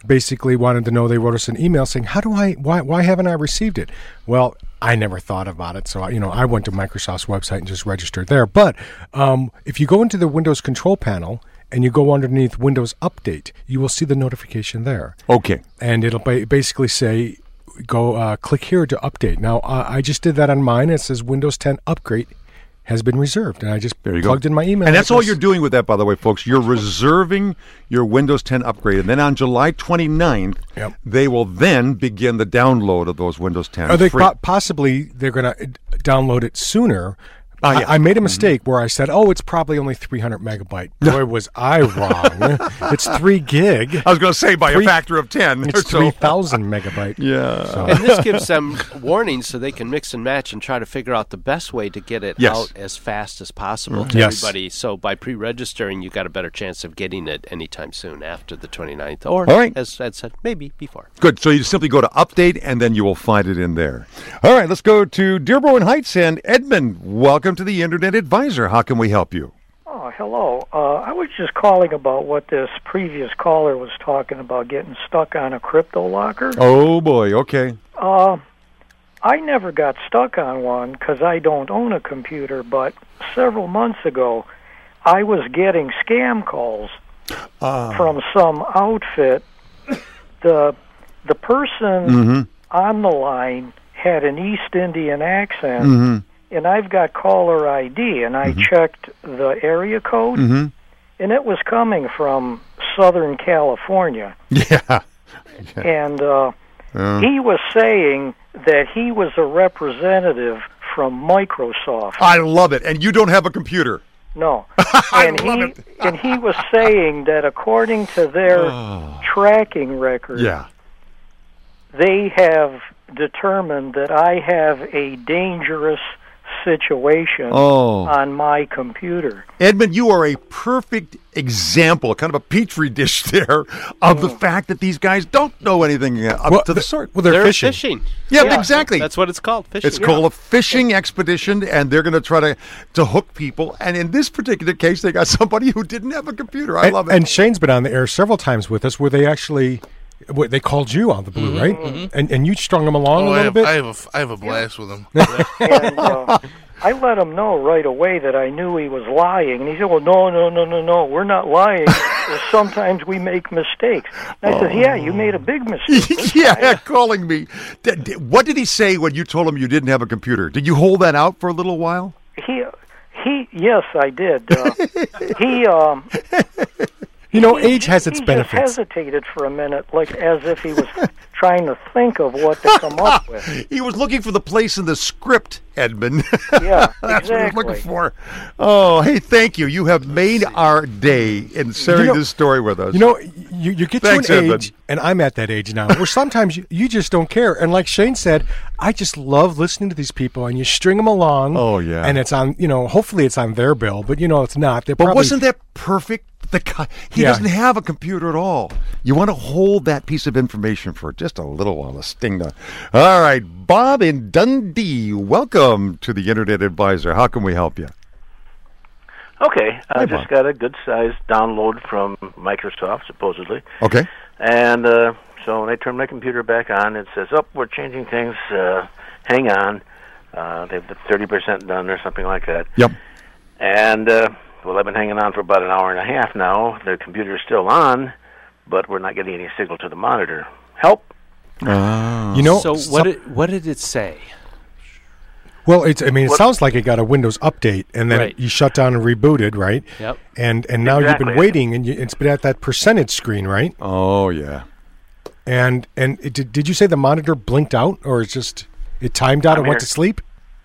S5: basically wanted to know. They wrote us an email saying, "How do I? Why? Why haven't I received it?" Well, I never thought about it, so you know, I went to Microsoft's website and just registered there. But um, if you go into the Windows control panel and you go underneath Windows Update, you will see the notification there.
S11: Okay,
S5: and it'll ba- basically say, "Go uh, click here to update." Now, uh, I just did that on mine. It says Windows ten upgrade has been reserved, and I just
S11: there you
S5: plugged
S11: go.
S5: in my email.
S11: And that's
S5: address.
S11: all you're doing with that, by the way, folks. You're reserving your Windows ten upgrade, and then on July twenty-ninth,
S5: yep.
S11: they will then begin the download of those Windows ten.
S5: Are they
S11: free.
S5: po- possibly they're going to download it sooner?
S11: Oh, yeah.
S5: I, I made a mistake mm-hmm. where I said, "Oh, it's probably only three hundred megabyte." Boy, was I wrong! It's three gig.
S11: I was going to say by
S5: three,
S11: a factor of ten.
S5: It's
S11: so.
S5: three thousand megabyte.
S11: Yeah,
S5: so.
S4: And this gives them warnings so they can mix and match and try to figure out the best way to get it
S11: yes.
S4: out as fast as possible
S5: mm-hmm.
S4: to
S5: yes.
S4: everybody. So by pre-registering, you got a better chance of getting it anytime soon after the twenty-ninth, or
S11: all right.
S4: as Ed said, maybe before.
S11: Good. So you simply go to Update, and then you will find it in there. All right, let's go to Dearborn Heights and Edmund. Welcome to the Internet Advisor. How can we help you?
S12: Oh, hello. Uh, I was just calling about what this previous caller was talking about, getting stuck on a crypto locker.
S11: Oh, boy. Okay.
S12: Uh, I never got stuck on one because I don't own a computer, but several months ago, I was getting scam calls uh. from some outfit. The, the person
S11: mm-hmm.
S12: on the line had an East Indian accent.
S11: Mm-hmm.
S12: And I've got caller I D, and I
S11: mm-hmm.
S12: checked the area code,
S11: mm-hmm.
S12: and it was coming from Southern California.
S11: Yeah. yeah.
S12: And uh, uh. he was saying that he was a representative from Microsoft.
S11: I love it. And you don't have a computer.
S12: No.
S11: I
S12: and
S11: love
S12: he
S11: it.
S12: and he was saying that according to their
S11: oh.
S12: tracking record,
S11: yeah.
S12: they have determined that I have a dangerous situation
S11: oh.
S12: on my computer.
S11: Edmund, you are a perfect example, kind of a petri dish there, of mm. the fact that these guys don't know anything uh, up
S5: well,
S11: to the sort.
S5: Well, they're,
S4: they're
S5: fishing.
S4: fishing.
S11: Yeah,
S12: yeah,
S11: exactly.
S4: That's what it's called, fishing.
S11: It's
S4: yeah.
S11: called a fishing expedition, and they're going to try to, to hook people. And in this particular case, they got somebody who didn't have a computer. I
S5: and,
S11: love it.
S5: And Shane's been on the air several times with us where they actually... What, they called you on the blue,
S3: mm-hmm,
S5: right?
S3: Mm-hmm.
S5: And and you strung them along
S3: oh,
S5: a little
S3: I have,
S5: bit?
S3: I have a, I have a blast with him.
S12: and, uh, I let him know right away that I knew he was lying. And he said, well, no, no, no, no, no, we're not lying. Sometimes we make mistakes. And I oh. said, yeah, you made a big mistake.
S11: yeah, calling me. What did he say when you told him you didn't have a computer? Did you hold that out for a little while?
S12: He, he, yes, I did. Uh, he, um...
S5: You know, age has its
S12: he
S5: benefits.
S12: He just hesitated for a minute, like as if he was trying to think of what to come up with.
S11: He was looking for the place in the script, Edmund.
S12: Yeah,
S11: That's
S12: exactly.
S11: what he was looking for. Oh, hey, thank you. You have made our day in sharing
S5: you know,
S11: this story with us.
S5: You know, you, you get
S11: Thanks,
S5: to an
S11: Edmund.
S5: age, and I'm at that age now, where sometimes you, you just don't care. And like Shane said, I just love listening to these people, and you string them along.
S11: Oh, yeah.
S5: And it's on, you know, hopefully it's on their bill, but, you know, it's not. They're
S11: but
S5: probably,
S11: wasn't that perfect? The guy, he
S5: yeah.
S11: doesn't have a computer at all. You want to hold that piece of information for just a little while to sting the... All right, Bob in Dundee, welcome to the Internet Advisor. How can we help you?
S13: Okay, I
S11: Hi,
S13: just
S11: Bob.
S13: got a good-sized download from Microsoft, supposedly.
S11: Okay.
S13: And uh, so when I turn my computer back on, it says, oh, we're changing things. Uh, hang on. Uh, they have thirty percent done or something like that.
S11: Yep.
S13: And... Uh, Well, I've been hanging on for about an hour and a half now. The computer's still on, but we're not getting any signal to the monitor. Help?
S11: Uh,
S5: you know,
S4: so what did, what did it say?
S5: Well, it's. I mean, it
S13: what?
S5: sounds like it got a Windows update, and then
S4: Right.
S5: it, you shut down and rebooted, right?
S4: Yep.
S5: And and now
S13: Exactly.
S5: you've been waiting, and you, it's been at that percentage screen, right?
S11: Oh, yeah.
S5: And and it, did, did you say the monitor blinked out, or it's just it timed out
S13: I'm
S5: and went
S13: here.
S5: to sleep?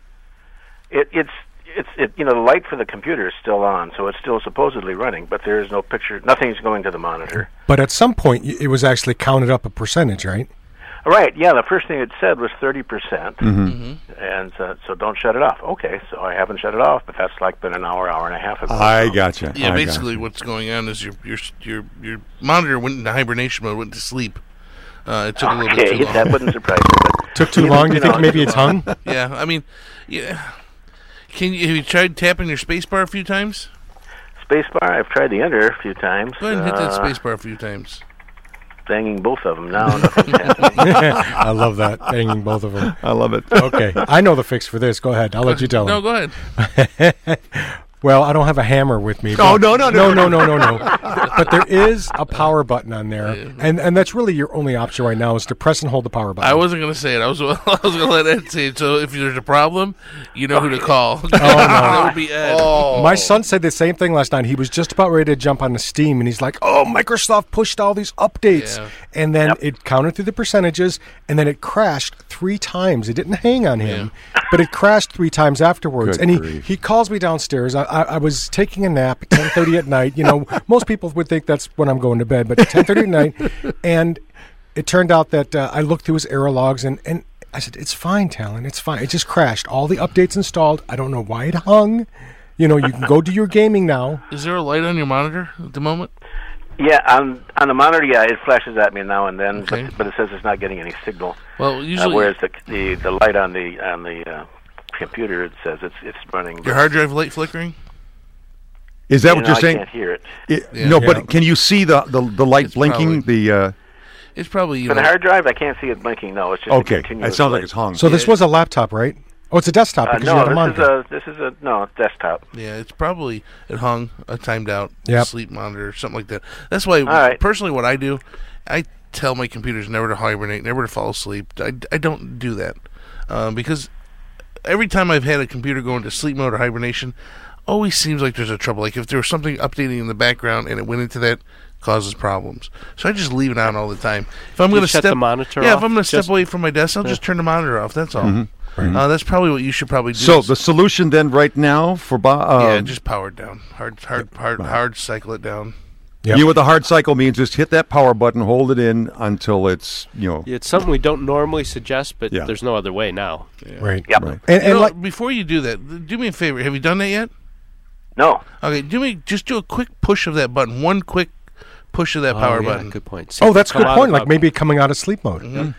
S13: It, it's it's it, you know the light for the computer is still on, so it's still supposedly running, but there is no picture. Nothing's going to the monitor.
S5: But at some point, y- it was actually counted up a percentage, right?
S13: Right? Yeah. The first thing it said was thirty percent,
S11: Mm-hmm.
S13: and uh, so don't shut it off. Okay, so I haven't shut it off, but that's like been an hour, hour and a half ago.
S11: I
S13: so.
S11: gotcha.
S3: Yeah,
S11: I
S3: basically
S11: gotcha.
S3: what's going on is your your your your monitor went into hibernation mode, went to sleep. Uh, it took a little bit
S13: Okay,
S3: too long.
S13: that wouldn't surprise me. But
S5: Took too
S13: you
S5: long. Do you
S13: know,
S5: think maybe it's hung?
S3: Yeah, I mean, yeah. Can you have you tried tapping your spacebar a few times?
S13: Spacebar, I've tried the enter a few times.
S3: Go ahead and hit that
S13: Uh,
S3: spacebar a few times.
S13: banging both of them now. Nothing's happening.
S5: I love that, banging both of them.
S11: I love it.
S5: Okay, I know the fix for this. Go ahead. I'll let you tell
S3: No,
S5: him.
S3: go ahead.
S5: Well, I don't have a hammer with me.
S11: Oh, no, no,
S5: no, no, no, no, no. But there is a power button on there, and and that's really your only option right now is to press and hold the power button.
S3: I wasn't going to say it. I was I was going to let Ed say it. So if there's a problem, you know who to call.
S5: Oh, no.
S3: That would be Ed.
S5: Oh. My son said the same thing last night. He was just about ready to jump on the Steam, and he's like, oh, Microsoft pushed all these updates.
S3: Yeah.
S5: And then
S13: Yep.
S5: it counted through the percentages, and then it crashed three times. It didn't hang on him,
S3: Yeah.
S5: but it crashed three times afterwards.
S11: Good
S5: and he,
S11: grief.
S5: he calls me downstairs. I, I, I was taking a nap at ten thirty at night. You know, most people would think that's when I'm going to bed, but ten thirty at night. And it turned out that uh, I looked through his error logs, and, and I said, it's fine, Talon. It's fine. It just crashed. All the updates installed. I don't know why it hung. You know, you can go do your gaming now.
S3: Is there a light on your monitor at the moment?
S13: Yeah, on on the monitor, yeah, it flashes at me now and then,
S3: Okay.
S13: but, but it says it's not getting any signal.
S3: Well,
S13: Uh,
S3: usually
S13: whereas the, the the light on the on the uh, computer, it says it's it's running.
S3: your hard drive light flickering.
S11: Is that
S13: You
S11: what
S13: know,
S11: you're
S13: I
S11: saying?
S13: can't hear it.
S11: It-
S3: Yeah.
S11: No,
S5: Yeah.
S11: but can you see the, the, the light
S3: It's
S11: blinking?
S3: probably-
S11: The uh,
S3: It's probably you
S13: For the
S3: know,
S13: hard drive, I can't see it blinking. No, it's just a
S11: Okay,
S13: continuous
S11: it sounds like
S13: light.
S11: it's hung.
S5: So this was a laptop, right? Oh, it's a desktop
S13: Uh,
S5: because you
S13: no,
S5: have a
S13: this
S5: monitor.
S13: is a this is a no desktop.
S3: Yeah, it's probably it hung a timed out
S5: Yep.
S3: sleep monitor, something like that. That's why,
S13: right.
S3: personally, what I do, I tell my computers never to hibernate, never to fall asleep. I, I don't do that um, because every time I've had a computer go into sleep mode or hibernation, always seems like there's a trouble. Like if there was something updating in the background and it went into that, causes problems. So I just leave it on all the time. If I'm
S4: You
S3: going to
S4: shut
S3: step
S4: the monitor
S3: yeah,
S4: off?
S3: if I'm going to step
S4: Just-
S3: away from my desk, I'll just turn the monitor off. That's all. Uh, that's probably what you should probably do.
S11: So the solution then right now for Bo- uh,
S3: yeah, just power it down. Hard, hard, hard, hard. Cycle it down.
S5: Yep.
S11: you know what the hard cycle means? Just hit that power button, hold it in until it's you know.
S4: It's something we don't normally suggest, but
S11: Yeah.
S4: there's no other way now.
S5: Right.
S13: Yep.
S11: Right.
S5: And,
S3: You
S5: and
S3: know,
S5: like,
S3: before you do that, do me a favor. Have you done that yet?
S13: No.
S3: Okay, do me just do a quick push of that button. One quick push of that
S4: Oh,
S3: power
S4: yeah,
S3: button.
S4: good point. See
S5: oh,
S4: if
S5: that's a
S4: it'll
S5: good
S4: come
S5: point.
S4: out
S5: Like
S4: of-
S5: maybe coming out of sleep mode.
S3: Mhm.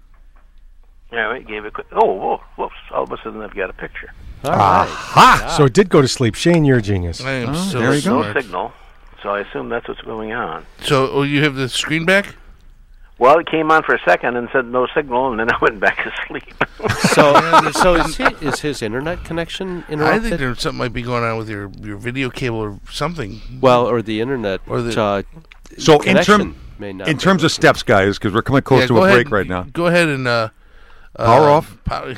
S13: Yeah, we gave it. a quick- Oh, whoa, whoops! All of a sudden, I've got a picture.
S4: All right.
S5: Aha! So it did go to sleep. Shane, you're a genius.
S3: I am
S11: Oh,
S3: so
S11: there you go.
S13: No
S3: smart.
S13: signal, so I assume that's what's going on.
S3: So, oh, you have the screen back?
S13: Well, it came on for a second and said no signal, and then I went back to sleep.
S4: So, so is, he, is his internet connection
S3: I
S4: interrupted?
S3: think there's something might be going on with your, your video cable or something.
S4: well, or the internet.
S3: Or the-
S4: uh,
S11: So in
S4: connection
S11: term
S4: may not
S11: in
S4: be
S11: terms of
S4: working.
S11: steps, guys, because we're coming close
S3: Yeah,
S11: to
S3: go
S11: a
S3: ahead,
S11: break right now.
S3: Go ahead and uh,
S11: Power
S3: uh,
S11: off?
S3: Power,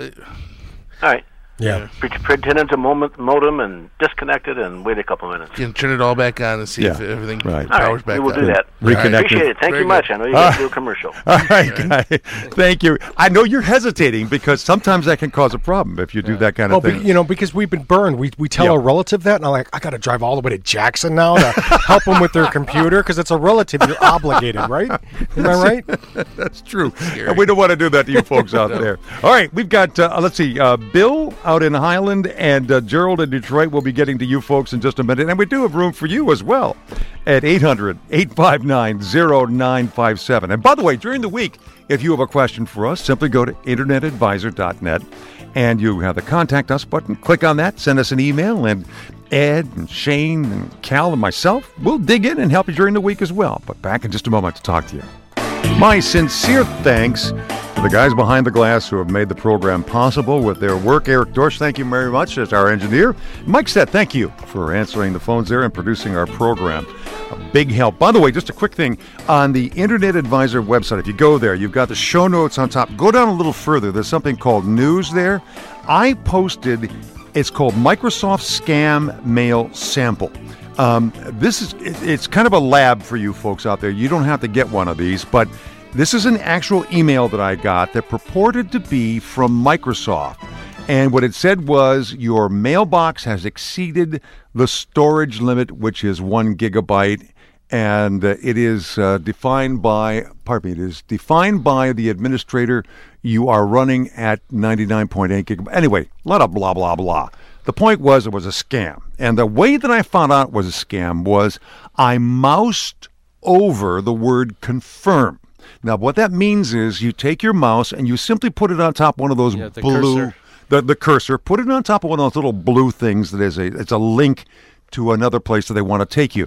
S13: All right.
S5: Yeah.
S13: Pre- Pretend it's a moment modem and disconnect it and wait a couple minutes.
S3: you can turn it all back on and see if
S11: Yeah,
S3: everything
S11: right.
S13: All
S3: powers
S13: right,
S3: back
S13: we will
S3: up.
S13: do that.
S11: Reconnect
S13: Appreciate
S11: it.
S13: it. Thank
S3: Very
S13: you much.
S3: good.
S13: I know you
S11: Ah.
S13: got to do a commercial.
S11: All right, guys. Thank you. I know you're hesitating because sometimes that can cause a problem if you do that kind
S5: Oh,
S11: of
S5: but,
S11: thing.
S5: you know, because we've been burned. We we tell
S11: Yeah.
S5: a relative that, and I'm like, I got to drive all the way to Jackson now to help them with their computer because it's a relative. You're obligated, right? Am I right?
S11: That's true. And we don't want to do that to you folks out there. All right, we've got, uh, let's see, uh, Bill out in Highland and uh, Gerald in Detroit. We'll be getting to you folks in just a minute. And we do have room for you as well at eight hundred, eight five nine, oh nine five seven. And by the way, during the week, if you have a question for us, simply go to internet advisor dot net and you have the Contact Us button. Click on that, send us an email, and Ed and Shane and Cal and myself, we'll dig in and help you during the week as well. But back in just a moment to talk to you. My sincere thanks to the guys behind the glass who have made the program possible with their work. Eric Dorsch, thank you very much as our engineer. Mike Stedt, thank you for answering the phones there and producing our program. A big help. By the way, just a quick thing. On the Internet Advisor website, if you go there, you've got the show notes on top. Go down a little further. There's something called News there. I posted, it's called Microsoft Scam Mail Sample. Um, this is, it, it's kind of a lab for you folks out there. You don't have to get one of these, but this is an actual email that I got that purported to be from Microsoft. And what it said was your mailbox has exceeded the storage limit, which is one gigabyte. And uh, it is uh, defined by, pardon me, it is defined by the administrator. You are running at ninety-nine point eight gigabytes. Anyway, a lot of blah, blah, blah. The point was it was a scam. And the way that I found out it was a scam was I moused over the word confirm. Now, what that means is you take your mouse and you simply put it on top of one of those
S4: Yeah, the
S11: blue,
S4: cursor.
S11: The, the cursor, put it on top of one of those little blue things that is a, it's a link to another place that they want to take you.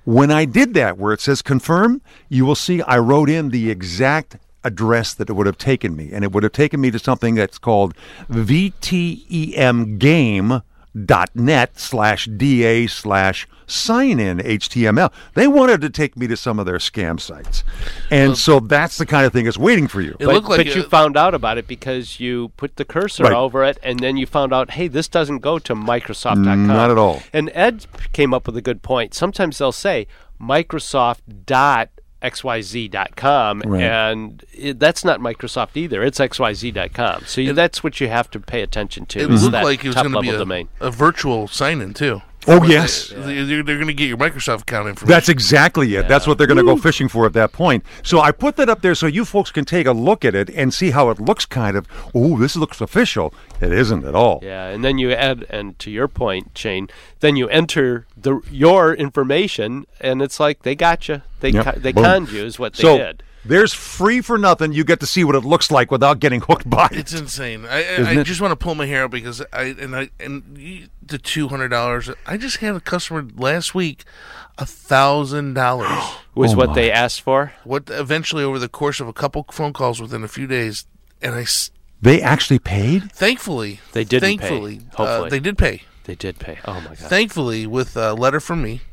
S11: When I did that, where it says confirm, you will see I wrote in the exact address that it would have taken me, and it would have taken me to something that's called V T E M game dot net slash da slash sign in H T M L. They wanted to take me to some of their scam sites, and well, so that's the kind of thing that's waiting for you.
S4: It but like but it, you found out about it because you put the cursor right. over it, and then you found out, hey, this doesn't go to Microsoft dot com.
S11: Not at all.
S4: And Ed came up with a good point. Sometimes they'll say Microsoft dot X Y Z dot com, right. and it, that's not Microsoft either. It's X Y Z dot com. So you, that's what you have to pay attention to.
S3: It looked like it was going to be a,
S4: domain.
S3: a virtual sign-in, too.
S11: Oh, yes.
S3: They, yeah. They're, they're going to get your Microsoft account information.
S11: That's exactly it. Yeah. That's what they're going to go fishing for at that point. So I put that up there so you folks can take a look at it and see how it looks kind of, oh, this looks official. It isn't at all.
S4: Yeah, and then you add, and to your point, Shane, then you enter the your information, and it's like they got you. They, yep. co- they conned you is what they
S11: so,
S4: did.
S11: There's free for nothing. You get to see what it looks like without getting hooked by it.
S3: It's insane. I, I, I just want to pull my hair out because I and I and the two hundred dollars. I just had a customer last week, a thousand dollars
S4: was
S11: oh
S4: what
S11: my.
S4: they asked for.
S3: What eventually over the course of a couple phone calls within a few days, and I.
S11: They actually paid.
S3: Thankfully,
S4: they did.
S3: Thankfully,
S4: pay. Hopefully,
S3: uh, they did pay.
S4: They did pay. Oh my god!
S3: Thankfully, with a letter from me.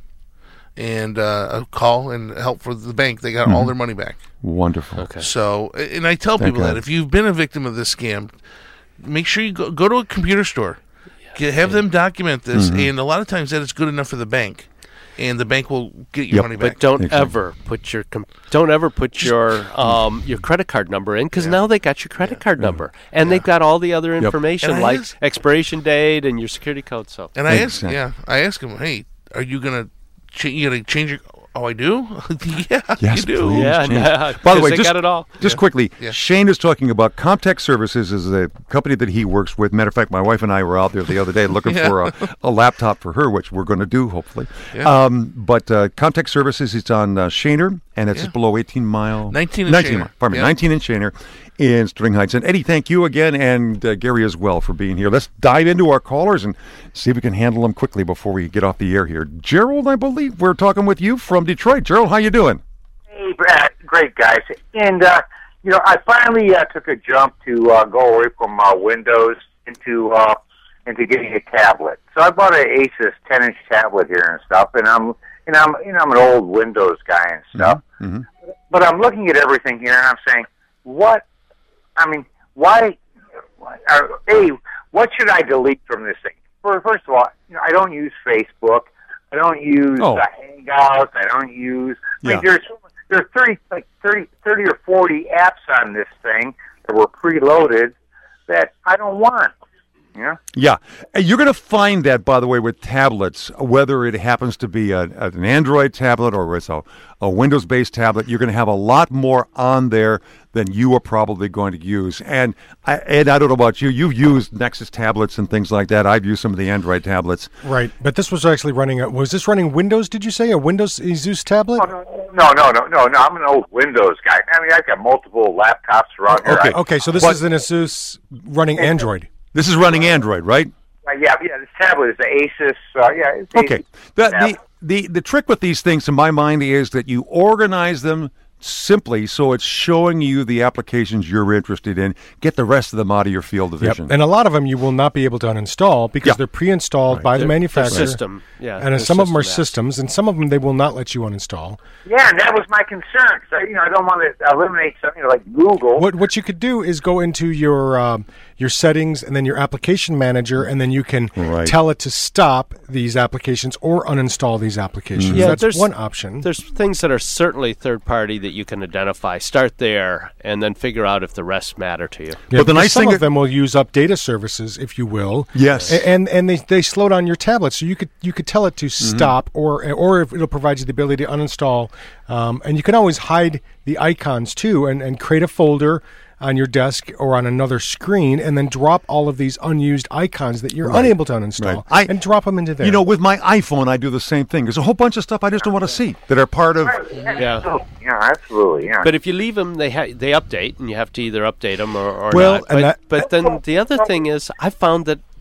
S3: And uh, a call and help for the bank, they got
S11: mm-hmm.
S3: all their money back.
S11: Wonderful.
S3: Okay. So, and I tell
S11: Thank
S3: people
S11: God.
S3: that if you've been a victim of this scam, make sure you go, go to a computer store, yeah, get, have yeah. them document this, mm-hmm. and a lot of times that is good enough for the bank, and the bank will get your
S11: yep.
S3: money back.
S4: But don't
S11: exactly.
S4: ever put your com- don't ever put your um your credit card number in because yeah. now they got your credit yeah. card number and yeah. they've got all the other information yep. like ask, expiration date and your security code. So
S3: and I asked, yeah, I asked him, hey, are you gonna ch- you gonna change your Oh, I do? yeah,
S11: yes,
S3: you do.
S11: Please,
S4: yeah,
S11: nah, by the way,
S4: they
S11: just,
S4: got it all.
S11: just
S3: yeah.
S11: quickly,
S3: yeah.
S11: Shane is talking about Comtech Services is a company that he works with. Matter of fact, my wife and I were out there the other day looking yeah. for a, a laptop for her, which we're going to do, hopefully. Yeah. Um, but uh, Comtech Services is on uh, Shaner, and it's yeah. just below eighteen mile.
S3: nineteen in
S11: nineteen
S3: Shaner.
S11: Mile, pardon
S3: yeah.
S11: me, nineteen in Shaner in Sterling Heights. And Eddie, thank you again, and uh, Gary as well for being here. Let's dive into our callers and see if we can handle them quickly before we get off the air here. Gerald, I believe we're talking with you from Detroit. Gerald, how you doing?
S14: Hey, Brad. Great, guys. And, uh, you know, I finally uh, took a jump to uh, go away from uh, Windows into uh, into getting a tablet. So I bought an Asus ten-inch tablet here and stuff, and I'm, you know, I'm, you know, I'm an old Windows guy and stuff.
S11: Mm-hmm.
S14: But I'm looking at everything here, and I'm saying, what? I mean, why? Are, a, what should I delete from this thing? For, first of all, you know, I don't use Facebook. I don't use
S11: oh.
S14: uh, Hangouts. I don't use. I
S11: yeah.
S14: mean, there's there's thirty like thirty, thirty or forty apps on this thing that were preloaded that I don't want. Yeah.
S11: Yeah. You're going to find that, by the way, with tablets, whether it happens to be a, an Android tablet or it's a, a Windows-based tablet, you're going to have a lot more on there than you are probably going to use. And, I, Ed, I don't know about you. You've used Nexus tablets and things like that. I've used some of the Android tablets.
S5: Right. But this was actually running, a, was this running Windows, did you say? A Windows Asus tablet?
S14: Oh, no, no, no, no, no. I'm an old Windows guy. I mean, I've got multiple laptops around
S5: oh, okay.
S14: here.
S5: I, okay, so this but, is an Asus running Android.
S11: This is running Android, right?
S14: Uh, yeah, yeah. This tablet is the Asus. Uh, yeah. It's
S11: okay.
S14: Asus
S11: the, the the the trick with these things, in my mind, is that you organize them simply so it's showing you the applications you're interested in. Get the rest of them out of your field of vision.
S5: Yep. And a lot of them you will not be able to uninstall because
S11: yeah.
S5: they're pre-installed
S11: right.
S5: by
S11: they're,
S5: the manufacturer.
S4: System, yeah.
S5: And some of them are apps. systems, and some of them they will not let you uninstall.
S14: Yeah, and that was my concern. So, you know, I don't want to eliminate something like Google.
S5: What what you could do is go into your um, your settings and then your application manager, and then you can
S11: right.
S5: tell it to stop these applications or uninstall these applications.
S4: Yeah,
S5: that's
S4: there's,
S5: one option.
S4: There's things that are certainly third party that you can identify. Start there, and then figure out if the rest matter to you.
S5: Yeah, but the nice some thing of them will use up data services, if you will.
S11: Yes,
S5: and and they, they slow down your tablet, so you could you could tell it to mm-hmm. stop, or or if it'll provide you the ability to uninstall. Um, and you can always hide the icons too, and, and create a folder on your desk or on another screen, and then drop all of these unused icons that you're
S11: right.
S5: unable to uninstall,
S11: right. I,
S5: and drop them into there.
S11: You know, with my iPhone, I do the same thing. There's a whole bunch of stuff I just don't want to see that are part of.
S4: Yeah,
S14: yeah, absolutely. Yeah.
S4: But if you leave them, they ha- they update, and you have to either update them or, or
S5: well,
S4: not.
S5: And
S4: but
S5: that,
S4: but then the other thing is, I found that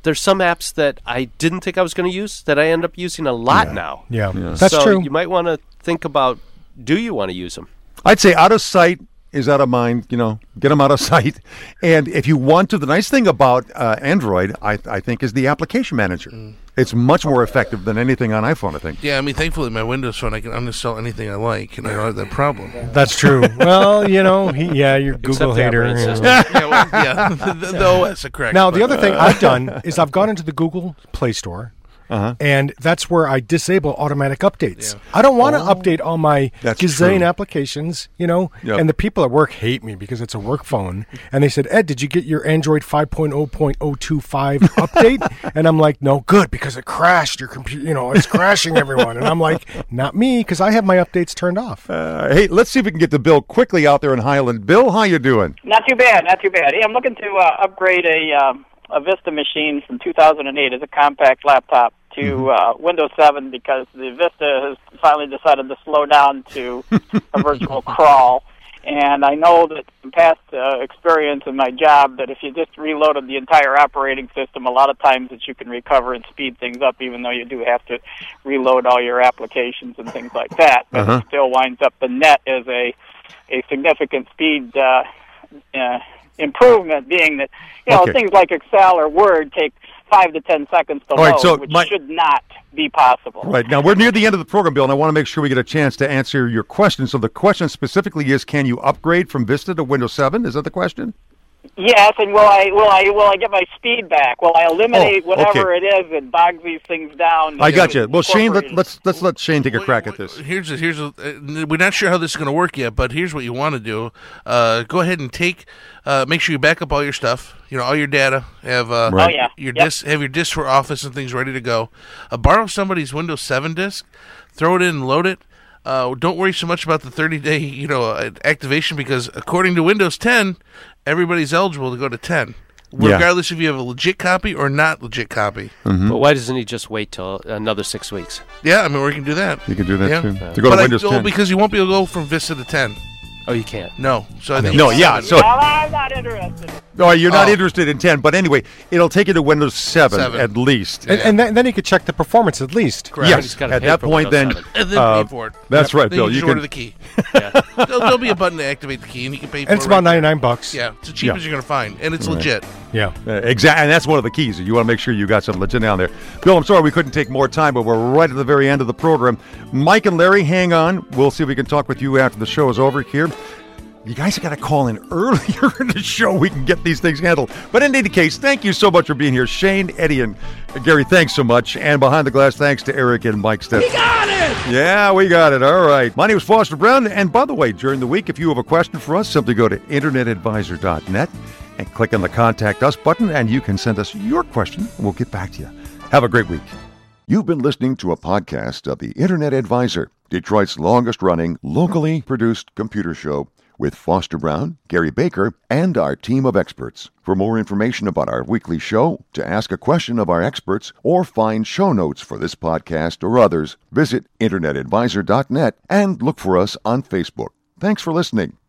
S4: there's some apps that I didn't think I was going to use that I end up using a lot
S5: yeah.
S4: now.
S5: Yeah, yeah. That's
S4: so
S5: true.
S4: You might want to think about, do you want to use them?
S11: I'd say out of sight is out of mind. You know, get them out of sight. And if you want to, the nice thing about uh, Android, I, I think, is the application manager. Mm. It's much more effective than anything on iPhone, I think.
S3: Yeah, I mean, thankfully, my Windows phone, I can uninstall anything I like, and I don't have that problem.
S5: That's true. Well, you know, he, yeah, you're a Google hater. You know.
S3: yeah, well, yeah, the, the, the O S are correct.
S5: Now, the other thing I've done is I've gone into the Google Play Store. Uh-huh. And that's where I disable automatic updates. Yeah. I don't want to oh, update all my gazillion applications, you know. Yep. And the people at work hate me because it's a work phone. And they said, Ed, did you get your Android five point oh point oh two five update? And I'm like, no, good, because it crashed your computer. You know, it's crashing everyone. And I'm like, not me, because I have my updates turned off.
S11: Uh, hey, let's see if we can get to Bill quickly out there in Highland. Bill, how you doing?
S15: Not too bad, not too bad. Hey, I'm looking to uh, upgrade a um, a Vista machine from two thousand eight as a compact laptop to mm-hmm. uh, Windows seven because the Vista has finally decided to slow down to a virtual crawl. And I know that from past uh, experience in my job that if you just reloaded the entire operating system, a lot of times that you can recover and speed things up, even though you do have to reload all your applications and things like that. But uh-huh. it still winds up the net as a, a significant speed uh, uh, improvement, being that, you know, okay. things like Excel or Word take five to ten seconds to
S11: All right,
S15: load,
S11: so
S15: which
S11: my,
S15: should not be possible.
S11: Right. Now, we're near the end of the program, Bill, and I want to make sure we get a chance to answer your question. So the question specifically is, can you upgrade from Vista to Windows seven? Is that the question?
S15: Yes, and will I will I will I get my speed back? Will I eliminate
S11: oh,
S15: whatever
S11: okay.
S15: it is that bogs these things down?
S11: I got you. Well, Shane, let, let's let's let Shane take a crack at this.
S3: Here's a, here's a, uh, we're not sure how this is going to work yet, but here's what you want to do. Uh, go ahead and take. Uh, make sure you back up all your stuff. You know, all your data. Have uh,
S15: right. oh, yeah.
S3: your
S15: yep.
S3: disc. Have your disc for Office and things ready to go. Uh, borrow somebody's Windows seven disk. Throw it in and load it. Uh, don't worry so much about the thirty-day, you know, activation because according to Windows ten, everybody's eligible to go to ten, regardless yeah. if you have a legit copy or not legit copy.
S4: Mm-hmm. But why doesn't he just wait till another six weeks?
S3: Yeah, I mean, we can do that.
S11: You can do that
S3: yeah.
S11: too. To go
S3: but
S11: to Windows
S3: I,
S11: ten.
S3: Because you won't be able to go from Vista to ten.
S4: Oh, you can't?
S3: No. So I think
S11: no, yeah. So
S15: well, I'm not interested.
S11: No, you're not
S3: oh.
S11: interested in ten. But anyway, it'll take you to Windows seven,
S3: seven.
S11: at least.
S5: And, and then, then you could check the performance at least.
S3: Correct.
S11: Yes. At that point, then.
S3: And then
S11: uh,
S3: pay for it.
S11: That's
S3: yep.
S11: right,
S3: then
S11: Bill.
S3: You,
S11: you
S3: just
S11: can
S3: order the key. yeah. there'll, there'll be a button to activate the key, and you can pay for
S5: and it's
S3: it. It's
S5: about
S3: right
S5: ninety-nine
S3: there.
S5: bucks.
S3: Yeah. It's the cheapest
S5: yeah.
S3: you're going to find, and it's
S11: right.
S3: legit.
S5: Yeah.
S11: Uh, exactly. And that's one of the keys. You want to make sure you got some legit down there. Bill, I'm sorry we couldn't take more time, but we're right at the very end of the program. Mike and Larry, hang on. We'll see if we can talk with you after the show is over here. You guys have got to call in earlier in the show. We can get these things handled. But in any case, thank you so much for being here. Shane, Eddie, and Gary, thanks so much. And behind the glass, thanks to Eric and Mike Stetson.
S16: We got it!
S11: Yeah, we got it. All right. My name is Foster Brown. And by the way, during the week, if you have a question for us, simply go to internet advisor dot net and click on the Contact Us button, and you can send us your question, and we'll get back to you. Have a great week.
S1: You've been listening to a podcast of the Internet Advisor, Detroit's longest-running, locally produced computer show, with Foster Brown, Gary Baker, and our team of experts. For more information about our weekly show, to ask a question of our experts, or find show notes for this podcast or others, visit internet advisor dot net and look for us on Facebook. Thanks for listening.